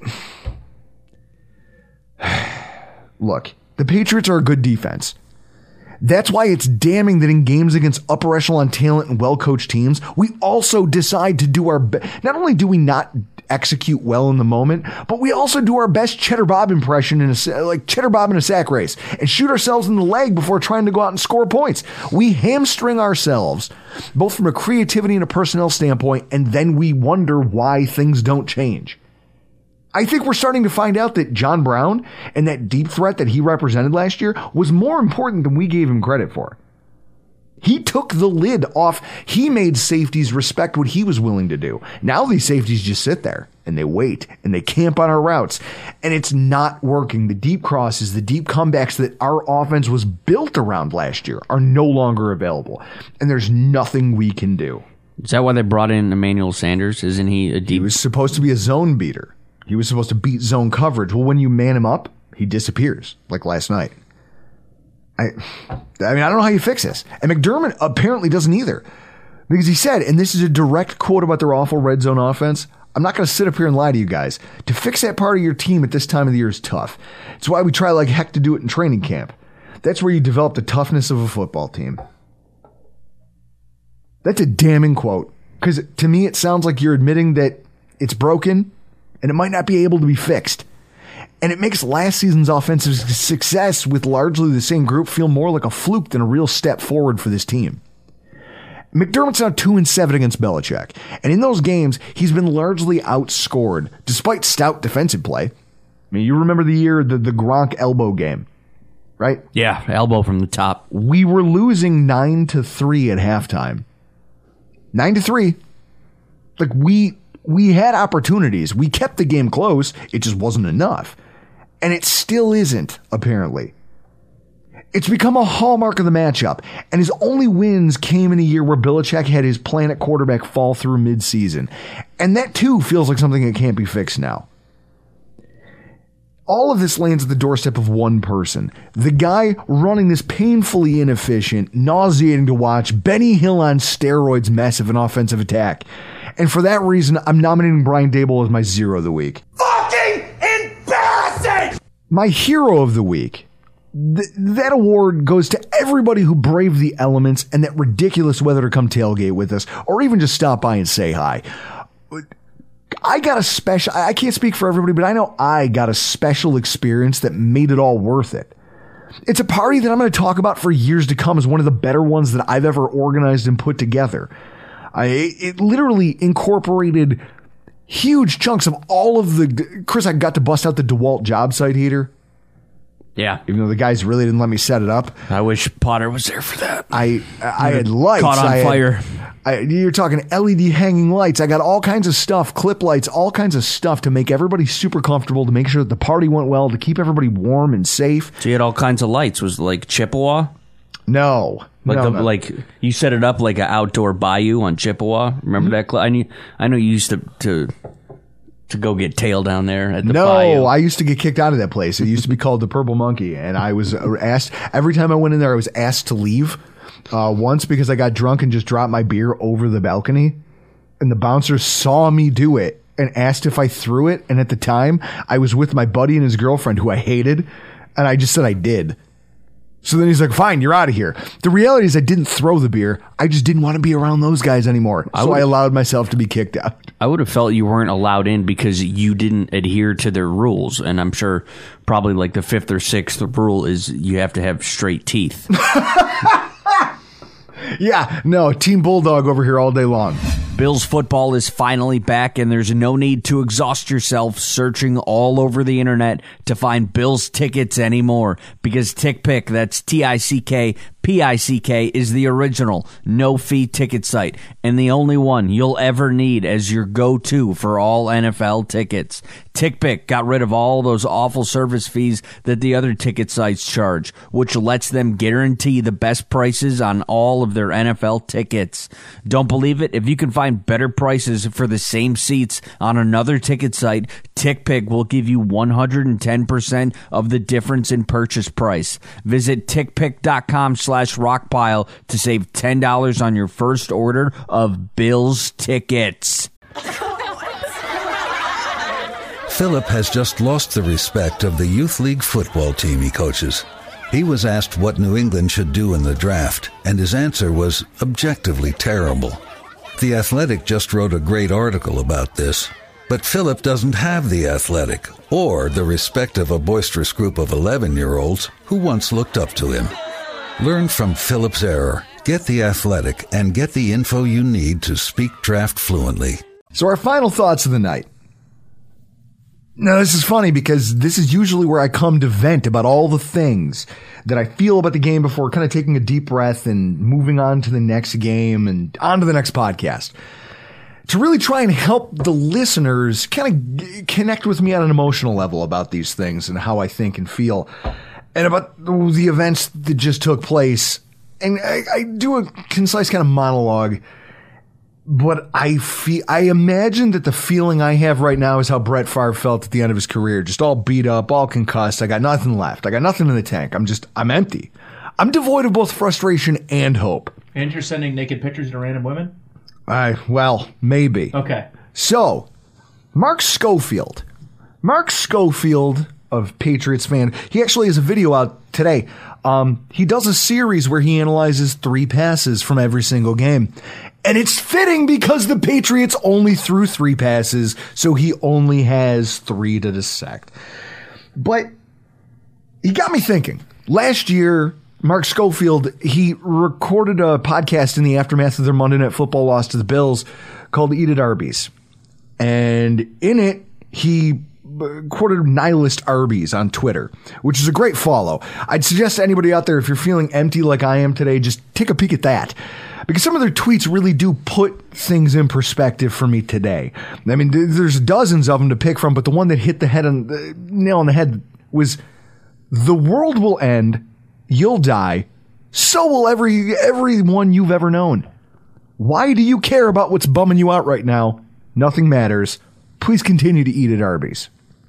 Look, the Patriots are a good defense. That's why it's damning that in games against upper echelon talent and well-coached teams, we also decide to do our best. Not only do we not execute well in the moment, but we also do our best Cheddar Bob impression in a like Cheddar Bob in a sack race and shoot ourselves in the leg before trying to go out and score points. We hamstring ourselves, both from a creativity and a personnel standpoint, and then we wonder why things don't change. I think we're starting to find out that John Brown and that deep threat that he represented last year was more important than we gave him credit for. He took the lid off. He made safeties respect what he was willing to do. Now these safeties just sit there and they wait and they camp on our routes, and it's not working. The deep crosses, the deep comebacks that our offense was built around last year are no longer available, and there's nothing we can do. Is that why they brought in Emmanuel Sanders? Isn't he a deep? He was supposed to be a zone beater. He was supposed to beat zone coverage. Well, when you man him up, he disappears, like last night. I I mean, I don't know how you fix this. And McDermott apparently doesn't either. Because he said, and this is a direct quote about their awful red zone offense, I'm not going to sit up here and lie to you guys. To fix that part of your team at this time of the year is tough. It's why we try like heck to do it in training camp. That's where you develop the toughness of a football team. That's a damning quote. Because to me, it sounds like you're admitting that it's broken and it might not be able to be fixed. And it makes last season's offensive success with largely the same group feel more like a fluke than a real step forward for this team. McDermott's now two and seven against Belichick. And in those games, he's been largely outscored, despite stout defensive play. I mean, you remember the year, the, the Gronk elbow game, right? Yeah, elbow from the top. We were losing nine to three at halftime. Nine to three. Like, we... We had opportunities. We kept the game close. It just wasn't enough. And it still isn't, apparently. It's become a hallmark of the matchup. And his only wins came in a year where Belichick had his planet quarterback fall through midseason. And that, too, feels like something that can't be fixed now. All of this lands at the doorstep of one person. The guy running this painfully inefficient, nauseating to watch, Benny Hill on steroids mess of an offensive attack. And for that reason, I'm nominating Brian Daboll as my zero of the week. Fucking embarrassing! My hero of the week th- that award goes to everybody who braved the elements and that ridiculous weather to come tailgate with us, or even just stop by and say hi. I got a special, I can't speak for everybody, but I know I got a special experience that made it all worth it. It's a party that I'm going to talk about for years to come as one of the better ones that I've ever organized and put together. I, it literally incorporated huge chunks of all of the... Chris, I got to bust out the DeWalt job site heater. Yeah. Even though the guys really didn't let me set it up. I wish Potter was there for that. I I had lights. Caught on I had, fire. I, you're talking L E D hanging lights. I got all kinds of stuff, clip lights, all kinds of stuff to make everybody super comfortable, to make sure that the party went well, to keep everybody warm and safe. So you had all kinds of lights. Was it like Chippewa? No. Like no, the, no. like you set it up like an outdoor bayou on Chippewa. Remember mm-hmm. that? Cl- I knew. I know you used to to to go get tail down there at the no, bayou. No, I used to get kicked out of that place. It used to be called the Purple Monkey, and I was asked every time I went in there. I was asked to leave. Uh, once because I got drunk and just dropped my beer over the balcony, and the bouncer saw me do it and asked if I threw it. And at the time, I was with my buddy and his girlfriend, who I hated, and I just said I did. So then he's like, fine, you're out of here. The reality is I didn't throw the beer. I just didn't want to be around those guys anymore. I so I allowed myself to be kicked out. I would have felt you weren't allowed in because you didn't adhere to their rules. And I'm sure probably like the fifth or sixth rule is you have to have straight teeth. Yeah, no, Team Bulldog over here all day long. Bills football is finally back, and there's no need to exhaust yourself searching all over the internet to find Bills tickets anymore, because TickPick, that's T I C K P I C K, is the original no-fee ticket site, and the only one you'll ever need as your go-to for all N F L tickets. TickPick got rid of all those awful service fees that the other ticket sites charge, which lets them guarantee the best prices on all of their N F L tickets. Don't believe it? If you can find better prices for the same seats on another ticket site, TickPick will give you one hundred ten percent of the difference in purchase price. Visit tickpick.com slash rockpile to save ten dollars on your first order of Bills tickets. Philip has just lost the respect of the youth league football team he coaches. He was asked what New England should do in the draft, and his answer was objectively terrible. The Athletic just wrote a great article about this, but Philip doesn't have The Athletic or the respect of a boisterous group of eleven-year-olds who once looked up to him. Learn from Philip's error, get The Athletic, and get the info you need to speak draft fluently. So our final thoughts of the night. Now, this is funny because this is usually where I come to vent about all the things that I feel about the game before kind of taking a deep breath and moving on to the next game and on to the next podcast. To really try and help the listeners kind of connect with me on an emotional level about these things and how I think and feel and about the events that just took place. And I, I do a concise kind of monologue. But I feel, I imagine that the feeling I have right now is how Brett Favre felt at the end of his career. Just all beat up, all concussed. I got nothing left. I got nothing in the tank. I'm just, I'm empty. I'm devoid of both frustration and hope. And you're sending naked pictures to random women? I, well, maybe. Okay. So, Mark Schofield. Mark Schofield of Patriots fan. He actually has a video out today. Um, he does a series where he analyzes three passes from every single game. And it's fitting because the Patriots only threw three passes, so he only has three to dissect. But he got me thinking. Last year, Mark Schofield, he recorded a podcast in the aftermath of their Monday Night Football loss to the Bills called Eat at Arby's. And in it, he quoted Nihilist Arby's on Twitter, which is a great follow. I'd suggest to anybody out there, if you're feeling empty like I am today, just take a peek at that. Because some of their tweets really do put things in perspective for me today. I mean, there's dozens of them to pick from, but the one that hit the head on the nail on the head was, the world will end, you'll die, so will every everyone you've ever known. Why do you care about what's bumming you out right now? Nothing matters. Please continue to eat at Arby's.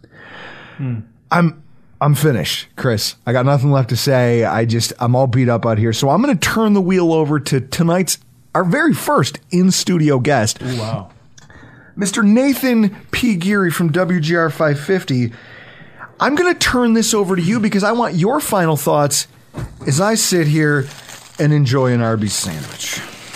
Hmm. I'm I'm finished, Chris. I got nothing left to say. I just, I'm all beat up out here. So I'm going to turn the wheel over to tonight's, our very first in-studio guest. Ooh, wow. Mister Nathan P. Geary from W G R five fifty. I'm going to turn this over to you because I want your final thoughts as I sit here and enjoy an Arby's sandwich.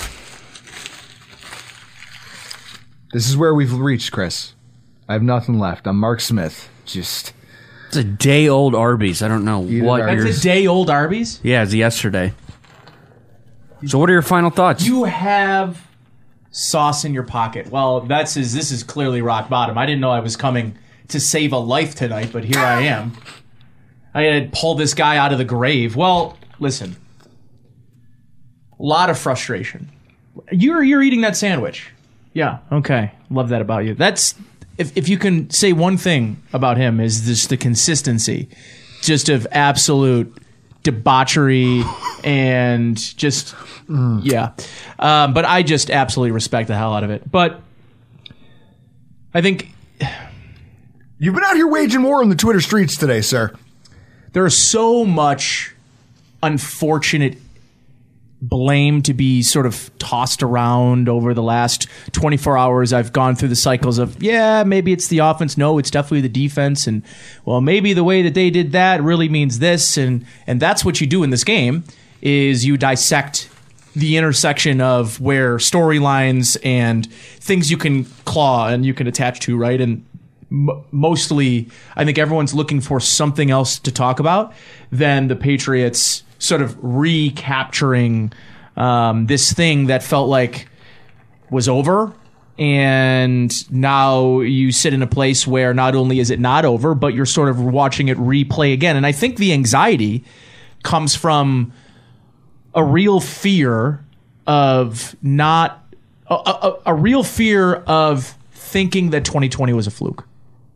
This is where we've reached, Chris. I have nothing left. I'm Mark Smith. Just... It's a day-old Arby's. I don't know what That's yours... a day-old Arby's? Yeah, it's yesterday. So what are your final thoughts? You have sauce in your pocket. Well, that's is this is clearly rock bottom. I didn't know I was coming to save a life tonight, but here I am. I had to pull this guy out of the grave. Well, listen. A lot of frustration. You're you're eating that sandwich. Yeah, okay. Love that about you. That's if if you can say one thing about him is just the consistency, just of absolute debauchery and just mm. yeah. Um, but I just absolutely respect the hell out of it. But I think you've been out here waging war on the Twitter streets today, sir. There is so much unfortunate blame to be sort of tossed around over the last twenty-four hours. I've gone through the cycles of, yeah, maybe it's the offense. No, it's definitely the defense. And, well, maybe the way that they did that really means this. And, and that's what you do in this game is you dissect the intersection of where storylines and things you can claw and you can attach to, right? And m- mostly, I think everyone's looking for something else to talk about than the Patriots sort of recapturing um, this thing that felt like was over. And now you sit in a place where not only is it not over, but you're sort of watching it replay again. And I think the anxiety comes from a real fear of not a, a, a real fear of thinking that twenty twenty was a fluke.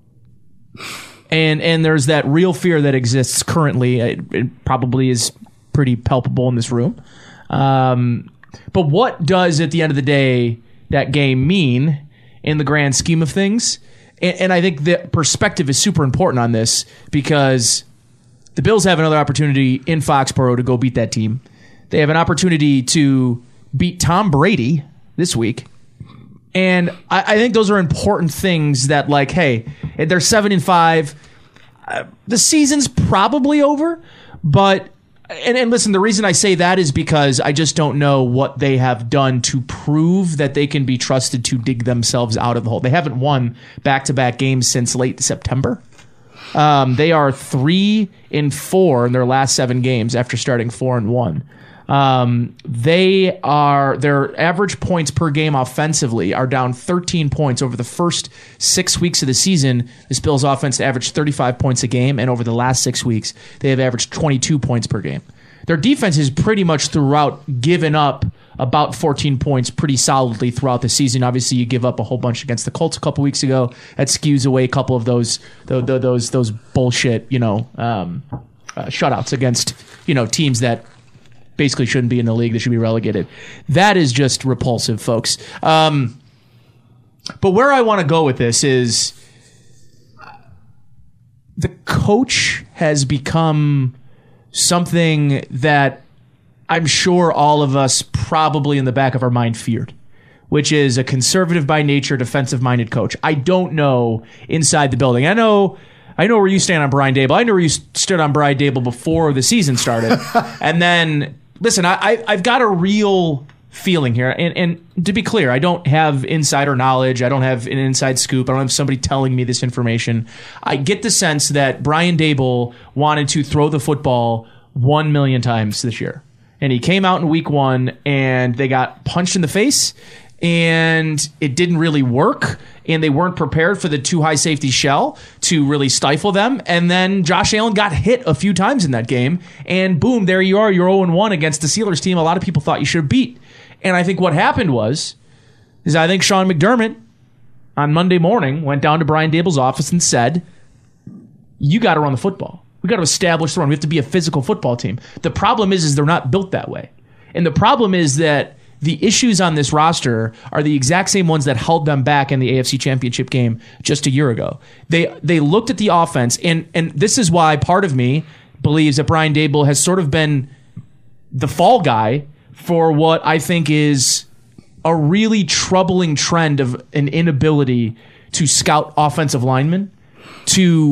And and there's that real fear that exists currently. It, it probably is pretty palpable in this room. Um, but what does, at the end of the day, that game mean in the grand scheme of things? And, and I think the perspective is super important on this because the Bills have another opportunity in Foxborough to go beat that team. They have an opportunity to beat Tom Brady this week. And I, I think those are important things that, like, hey, they're seven and five. Uh, the season's probably over, but and, and listen, the reason I say that is because I just don't know what they have done to prove that they can be trusted to dig themselves out of the hole. They haven't won back-to-back games since late September. Um, they are three and four in their last seven games after starting four and one. Um, they are their average points per game offensively are down thirteen points over the first six weeks of the season. This Bills offense averaged thirty-five points a game, and over the last six weeks, they have averaged twenty-two points per game. Their defense has pretty much throughout given up about fourteen points pretty solidly throughout the season. Obviously, you give up a whole bunch against the Colts a couple weeks ago. That skews away a couple of those those those, those bullshit, you know, um, uh, shutouts against, you know, teams that basically shouldn't be in the league. They should be relegated. That is just repulsive, folks. Um, but where I want to go with this is the coach has become something that I'm sure all of us probably in the back of our mind feared, which is a conservative by nature, defensive-minded coach. I don't know inside the building. I know I know where you stand on Brian Daboll. I know where you stood on Brian Daboll before the season started. And then... Listen, I, I, I've got a real feeling here, and, and to be clear, I don't have insider knowledge. I don't have an inside scoop. I don't have somebody telling me this information. I get the sense that Brian Daboll wanted to throw the football one million times this year, and he came out in week one, and they got punched in the face, and it didn't really work, and they weren't prepared for the too high safety shell to really stifle them. And then Josh Allen got hit a few times in that game, and boom, there you are. You're oh and one against the Steelers team a lot of people thought you should have beat. And I think what happened was, is I think Sean McDermott on Monday morning went down to Brian Daboll's office and said, you got to run the football. We got to establish the run. We have to be a physical football team. The problem is, is they're not built that way. And the problem is that the issues on this roster are the exact same ones that held them back in the A F C Championship game just a year ago. They they looked at the offense, and and this is why part of me believes that Brian Daboll has sort of been the fall guy for what I think is a really troubling trend of an inability to scout offensive linemen, to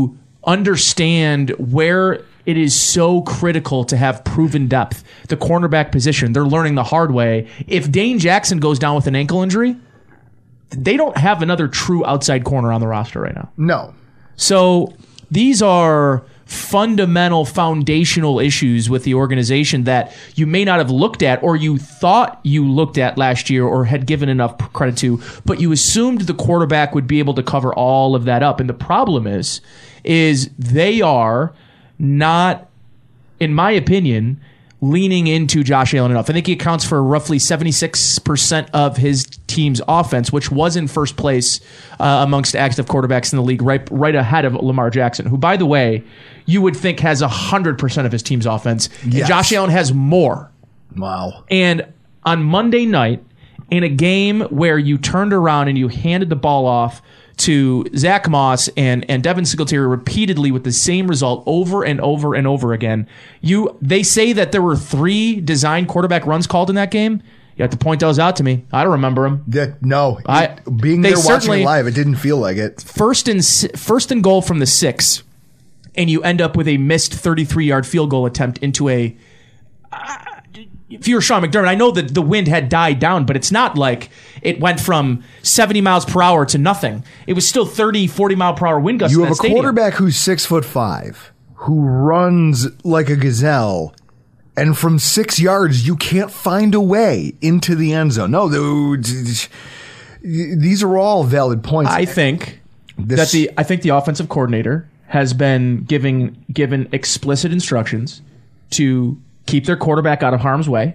understand where it is so critical to have proven depth. The cornerback position, they're learning the hard way. If Dane Jackson goes down with an ankle injury, they don't have another true outside corner on the roster right now. No. So these are fundamental, foundational issues with the organization that you may not have looked at, or you thought you looked at last year or had given enough credit to, but you assumed the quarterback would be able to cover all of that up. And the problem is, is they are not, in my opinion, leaning into Josh Allen enough. I think he accounts for roughly seventy-six percent of his team's offense, which was in first place uh, amongst active quarterbacks in the league, right right ahead of Lamar Jackson, who, by the way, you would think has one hundred percent of his team's offense. Yes. And Josh Allen has more. Wow. And on Monday night, in a game where you turned around and you handed the ball off to Zach Moss and, and Devin Singletary repeatedly with the same result over and over and over again. You they say that there were three design quarterback runs called in that game. You have to point those out to me. I don't remember them. That, no. I, it, being they there watching it live, it didn't feel like it. First and, first and goal from the six, and you end up with a missed thirty-three-yard field goal attempt into a... Uh, if you're Sean McDermott, I know that the wind had died down, but it's not like it went from seventy miles per hour to nothing. It was still thirty, forty mile per hour wind gusts. You in have that a stadium. quarterback who's six foot five, who runs like a gazelle, and from six yards you can't find a way into the end zone. No, these are all valid points. I think This- that the I think the offensive coordinator has been giving given explicit instructions to keep their quarterback out of harm's way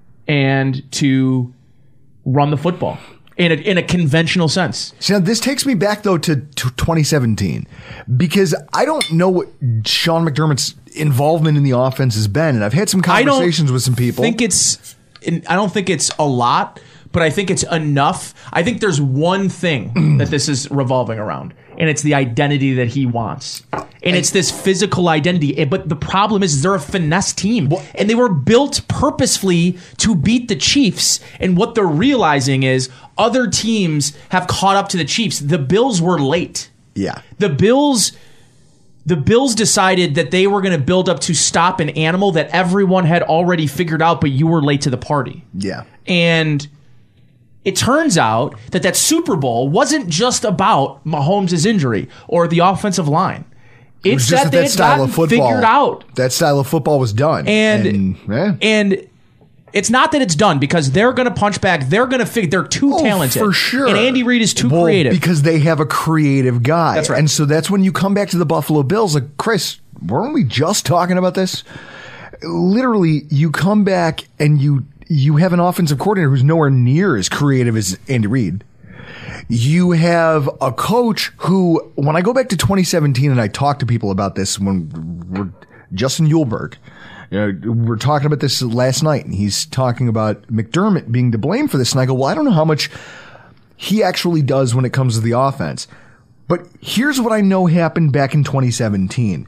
and to run the football in a, in a conventional sense. See, now this takes me back though to, to twenty seventeen, because I don't know what Sean McDermott's involvement in the offense has been, and I've had some conversations with some people. I think it's I don't think it's a lot, but I think it's enough. I think there's one thing that this is revolving around, and it's the identity that he wants. And it's this physical identity. But the problem is they're a finesse team. And they were built purposefully to beat the Chiefs. And what they're realizing is other teams have caught up to the Chiefs. The Bills were late. Yeah. The Bills... The Bills decided that they were going to build up to stop an animal that everyone had already figured out, but you were late to the party. Yeah. And it turns out that that Super Bowl wasn't just about Mahomes' injury or the offensive line. It was It's just that that, they that had style gotten of football figured out. That style of football was done. And and, eh. and it's not that it's done, because they're going to punch back. They're going to figure. They're too Oh, talented. for sure. And Andy Reid is too Well, creative. because they have a creative guy. That's right. And so that's when you come back to the Buffalo Bills. Like, Chris, weren't we just talking about this? Literally, you come back and you you have an offensive coordinator who's nowhere near as creative as Andy Reid. You have a coach who, when I go back to twenty seventeen and I talk to people about this, when we're, Justin Uhlberg, you know, we're talking about this last night, and he's talking about McDermott being to blame for this. And I go, well, I don't know how much he actually does when it comes to the offense. But here's what I know happened back in twenty seventeen.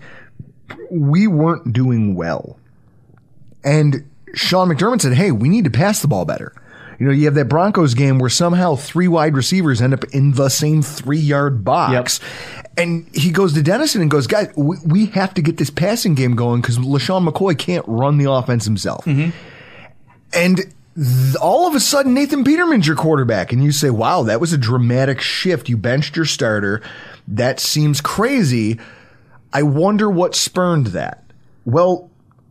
We weren't doing well. And Sean McDermott said, hey, we need to pass the ball better. You know, you have that Broncos game where somehow three wide receivers end up in the same three-yard box. Yep. And he goes to Dennison and goes, guys, we, we have to get this passing game going because LaShawn McCoy can't run the offense himself. Mm-hmm. And th- all of a sudden, Nathan Peterman's your quarterback. And you say, wow, that was a dramatic shift. You benched your starter. That seems crazy. I wonder what spurned that. Well,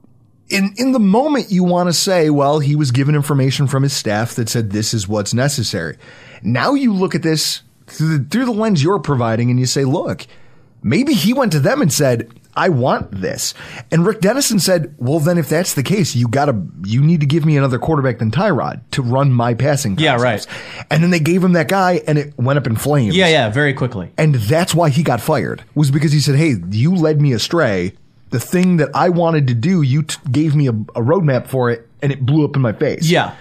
In in the moment, you want to say, well, he was given information from his staff that said this is what's necessary. Now you look at this through the, through the lens you're providing and you say, look, maybe he went to them and said, I want this. And Rick Dennison said, well, then if that's the case, you gotta, you need to give me another quarterback than Tyrod to run my passing concepts. Yeah, right. And then they gave him that guy and it went up in flames. Yeah, yeah, very quickly. And that's why he got fired, was because he said, hey, you led me astray. The thing that I wanted to do, you t- gave me a, a roadmap for it, and it blew up in my face. Yeah.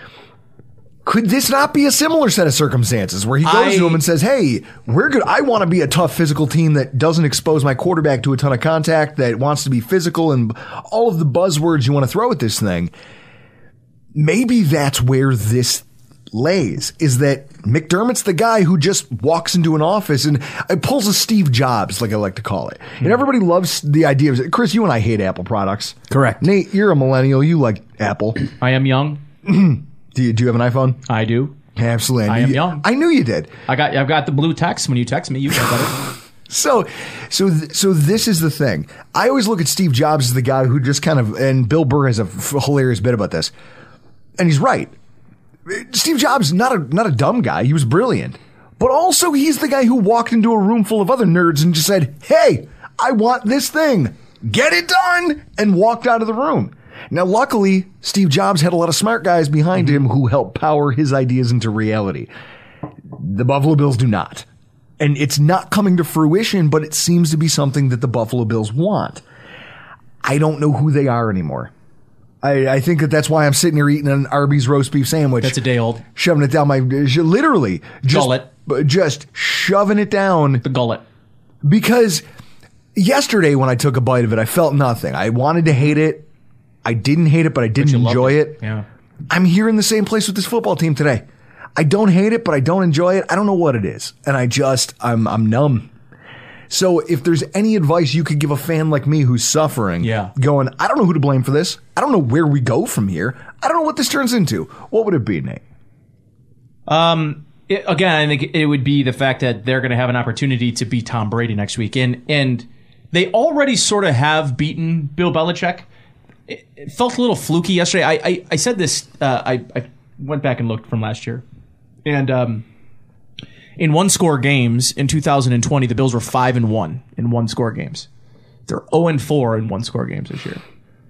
Could this not be a similar set of circumstances where he goes I, to him and says, hey, we're good. I want to be a tough physical team that doesn't expose my quarterback to a ton of contact, that wants to be physical, and all of the buzzwords you want to throw at this thing. Maybe that's where this lays is that McDermott's the guy who just walks into an office and pulls a Steve Jobs, like I like to call it. Mm-hmm. And everybody loves the idea of, Chris, you and I hate Apple products. Correct. Nate, you're a millennial. You like Apple. I am young. do you do you have an iPhone? I do. Absolutely. I, I am you, young. I knew you did. I got I've got the blue text when you text me. You got better. So, so, th- so this is the thing. I always look at Steve Jobs as the guy who just kind of, and Bill Burr has a f- hilarious bit about this, and he's right. Steve Jobs, not a not a dumb guy. He was brilliant, but also he's the guy who walked into a room full of other nerds and just said, "Hey, I want this thing. Get it done," and walked out of the room. Now, luckily, Steve Jobs had a lot of smart guys behind him who helped power his ideas into reality. The Buffalo Bills do not. And it's not coming to fruition, but it seems to be something that the Buffalo Bills want. I don't know who they are anymore. I, I think that that's why I'm sitting here eating an Arby's roast beef sandwich. That's a day old. Shoving it down my, literally. Just, gullet. Just shoving it down. The gullet. Because yesterday when I took a bite of it, I felt nothing. I wanted to hate it. I didn't hate it, but I didn't but enjoy it. it. Yeah. I'm here in the same place with this football team today. I don't hate it, but I don't enjoy it. I don't know what it is. And I just, I'm I'm numb. So if there's any advice you could give a fan like me who's suffering, yeah. going, I don't know who to blame for this. I don't know where we go from here. I don't know what this turns into. What would it be, Nate? Um, it, again, I think it would be the fact that they're going to have an opportunity to beat Tom Brady next week. And, and they already sort of have beaten Bill Belichick. It, it felt a little fluky yesterday. I, I, I said this, uh, I, I went back and looked from last year. And um, in one-score games in two thousand twenty, the Bills were five and one in one-score games. They're zero and four in one-score games this year.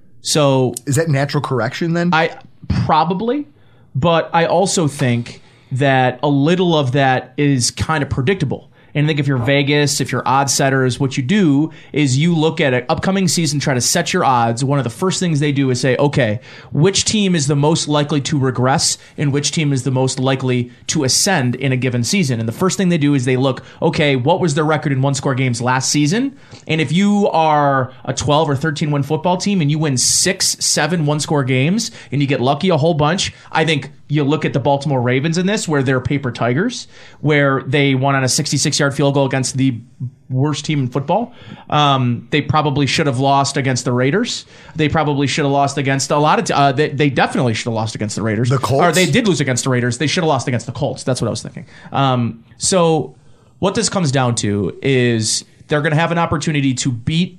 So is that natural correction then? I probably, but I also think that a little of that is kind of predictable. And I think if you're Vegas, if you're odds setters, what you do is you look at an upcoming season, try to set your odds. One of the first things they do is say, okay, which team is the most likely to regress and which team is the most likely to ascend in a given season? And the first thing they do is they look, okay, what was their record in one-score games last season? And if you are a twelve or thirteen win football team and you win six, seven one-score games and you get lucky a whole bunch, I think you look at the Baltimore Ravens in this, where they're paper tigers, where they won on a sixty-six yard field goal against the worst team in football. Um, they probably should have lost against the Raiders. They probably should have lost against a lot of. T- uh, they, they definitely should have lost against the Raiders. The Colts? Or they did lose against the Raiders. They should have lost against the Colts. That's what I was thinking. Um, so what this comes down to is they're going to have an opportunity to beat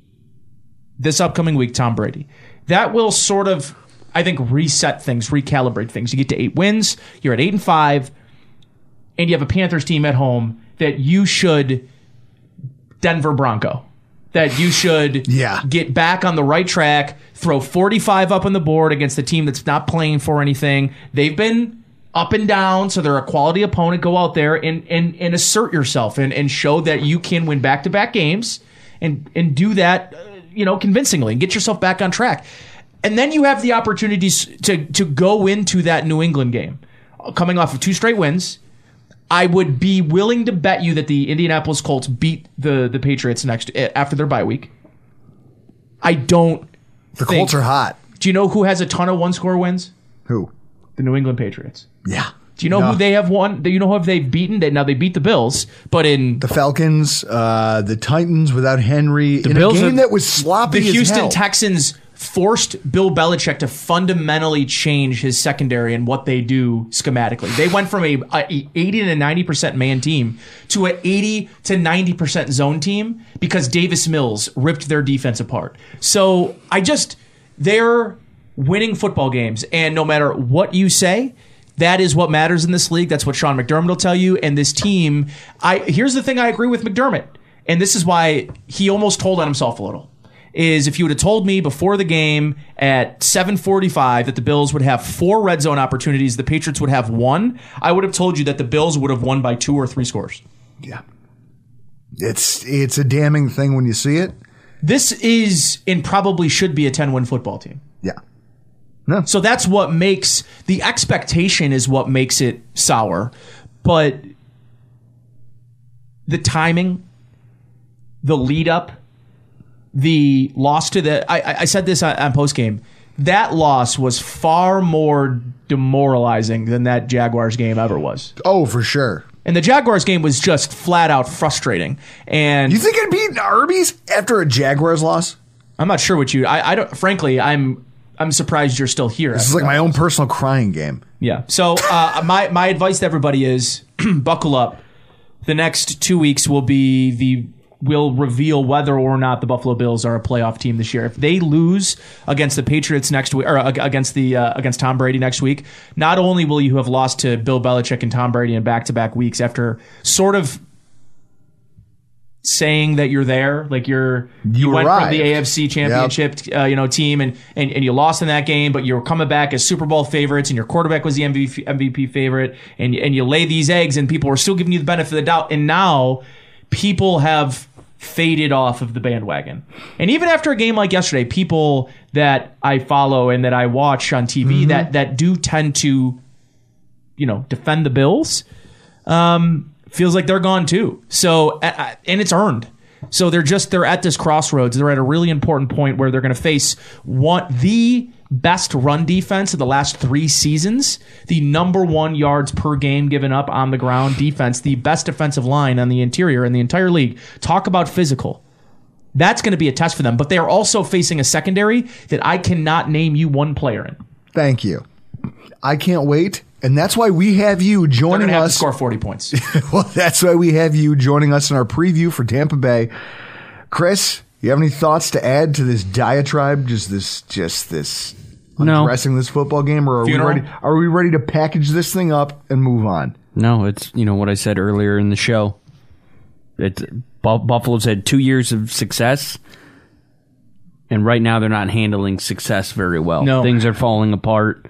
this upcoming week Tom Brady. That will sort of, I think, reset things, recalibrate things. You get to eight wins, you're at eight and five, and you have a Panthers team at home that you should Denver Bronco. That you should yeah. get back on the right track, throw forty-five up on the board against a team that's not playing for anything. They've been up and down, so they're a quality opponent. Go out there and and, and assert yourself and, and show that you can win back-to-back games and, and do that, you know, convincingly and get yourself back on track. And then you have the opportunities to to go into that New England game. Coming off of two straight wins, I would be willing to bet you that the Indianapolis Colts beat the, the Patriots next after their bye week. I don't The think, Colts are hot. Do you know who has a ton of one-score wins? Who? The New England Patriots. Yeah. Do you know No. who they have won? Do you know who they've beaten? They, now, they beat the Bills, but in... The Falcons, uh, the Titans without Henry, The in Bills a game are- that was sloppy The as Houston hell. Texans forced Bill Belichick to fundamentally change his secondary and what they do schematically. They went from a, a eighty to ninety percent man team to an eighty to ninety percent zone team because Davis Mills ripped their defense apart. So I just, they're winning football games, and no matter what you say, that is what matters in this league. That's what Sean McDermott will tell you. And this team, I here's the thing I agree with McDermott, and this is why he almost told on himself a little, is if you would have told me before the game at seven forty-five that the Bills would have four red zone opportunities, the Patriots would have one, I would have told you that the Bills would have won by two or three scores. Yeah. It's it's a damning thing when you see it. This is and probably should be a ten-win football team. Yeah. No. So that's what makes the expectation is what makes it sour, but the timing, the lead up, the loss to the I, I said this on, on post game. that loss was far more demoralizing than that Jaguars game ever was. Oh, for sure. And the Jaguars game was just flat out frustrating. And you think it'd beat Arby's after a Jaguars loss? I'm not sure what you. I, I don't. Frankly, I'm. I'm surprised you're still here. This is like my own personal crying game. Yeah. So uh, my my advice to everybody is buckle up. The next two weeks will be the will reveal whether or not the Buffalo Bills are a playoff team this year. If they lose against the Patriots next week, or against the uh, against Tom Brady next week, not only will you have lost to Bill Belichick and Tom Brady in back-to-back weeks after sort of saying that you're there, like you're you, you went arrived. from the A F C Championship, yep. uh, you know, team, and, and and you lost in that game, but you were coming back as Super Bowl favorites, and your quarterback was the M V P, M V P favorite, and and you lay these eggs, and people were still giving you the benefit of the doubt, and now people have faded off of the bandwagon. And even after a game like yesterday, people that I follow and that I watch on T V mm-hmm. that that do tend to, you know, defend the Bills, um, feels like they're gone too. So, and it's earned. So they're just, they're at this crossroads. They're at a really important point where they're going to face one, the best run defense of the last three seasons, the number one yards per game given up on the ground defense, the best defensive line on the interior in the entire league. Talk about physical. That's going to be a test for them. But they are also facing a secondary that I cannot name you one player in. Thank you. I can't wait. And that's why we have you joining They're gonna have us. To score forty points. Well, that's why we have you joining us in our preview for Tampa Bay. Chris, you have any thoughts to add to this diatribe? Just this, just this no. addressing this football game, or are Funeral? we ready? Are we ready to package this thing up and move on? No, it's you know what I said earlier in the show. It's Buffalo's had two years of success, and right now they're not handling success very well. No. Things are falling apart.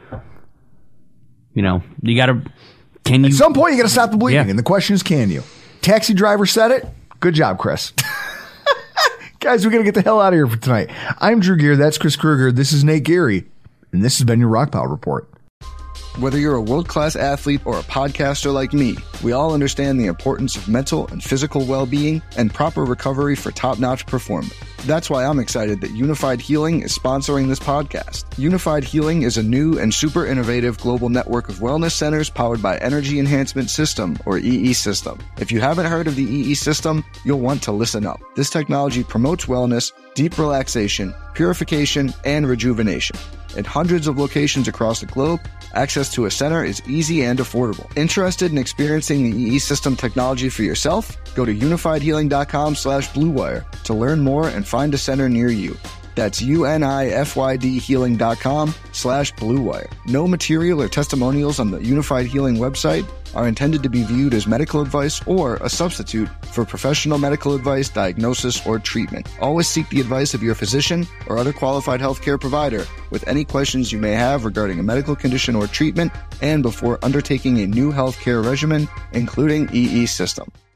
You know, you got to, can you? At some point, you got to stop the bleeding. Yeah. And the question is, can you? Taxi driver said it. Good job, Chris. Guys, we got to get the hell out of here for tonight. I'm Drew Gear. That's Chris Kruger. This is Nate Geary. And this has been your Rockpile Report. Whether you're a world-class athlete or a podcaster like me, we all understand the importance of mental and physical well-being and proper recovery for top-notch performance. That's why I'm excited that Unified Healing is sponsoring this podcast. Unified Healing is a new and super innovative global network of wellness centers powered by Energy Enhancement System, or E E System. If you haven't heard of the E E System, you'll want to listen up. This technology promotes wellness, deep relaxation, purification, and rejuvenation. At hundreds of locations across the globe, access to a center is easy and affordable. Interested in experiencing the E E System technology for yourself? Go to unified healing dot com slash blue wire to learn more and find a center near you. That's unified healing dot com slash blue wire. No material or testimonials on the Unified Healing website are intended to be viewed as medical advice or a substitute for professional medical advice, diagnosis, or treatment. Always seek the advice of your physician or other qualified healthcare provider with any questions you may have regarding a medical condition or treatment and before undertaking a new healthcare regimen, including E E System.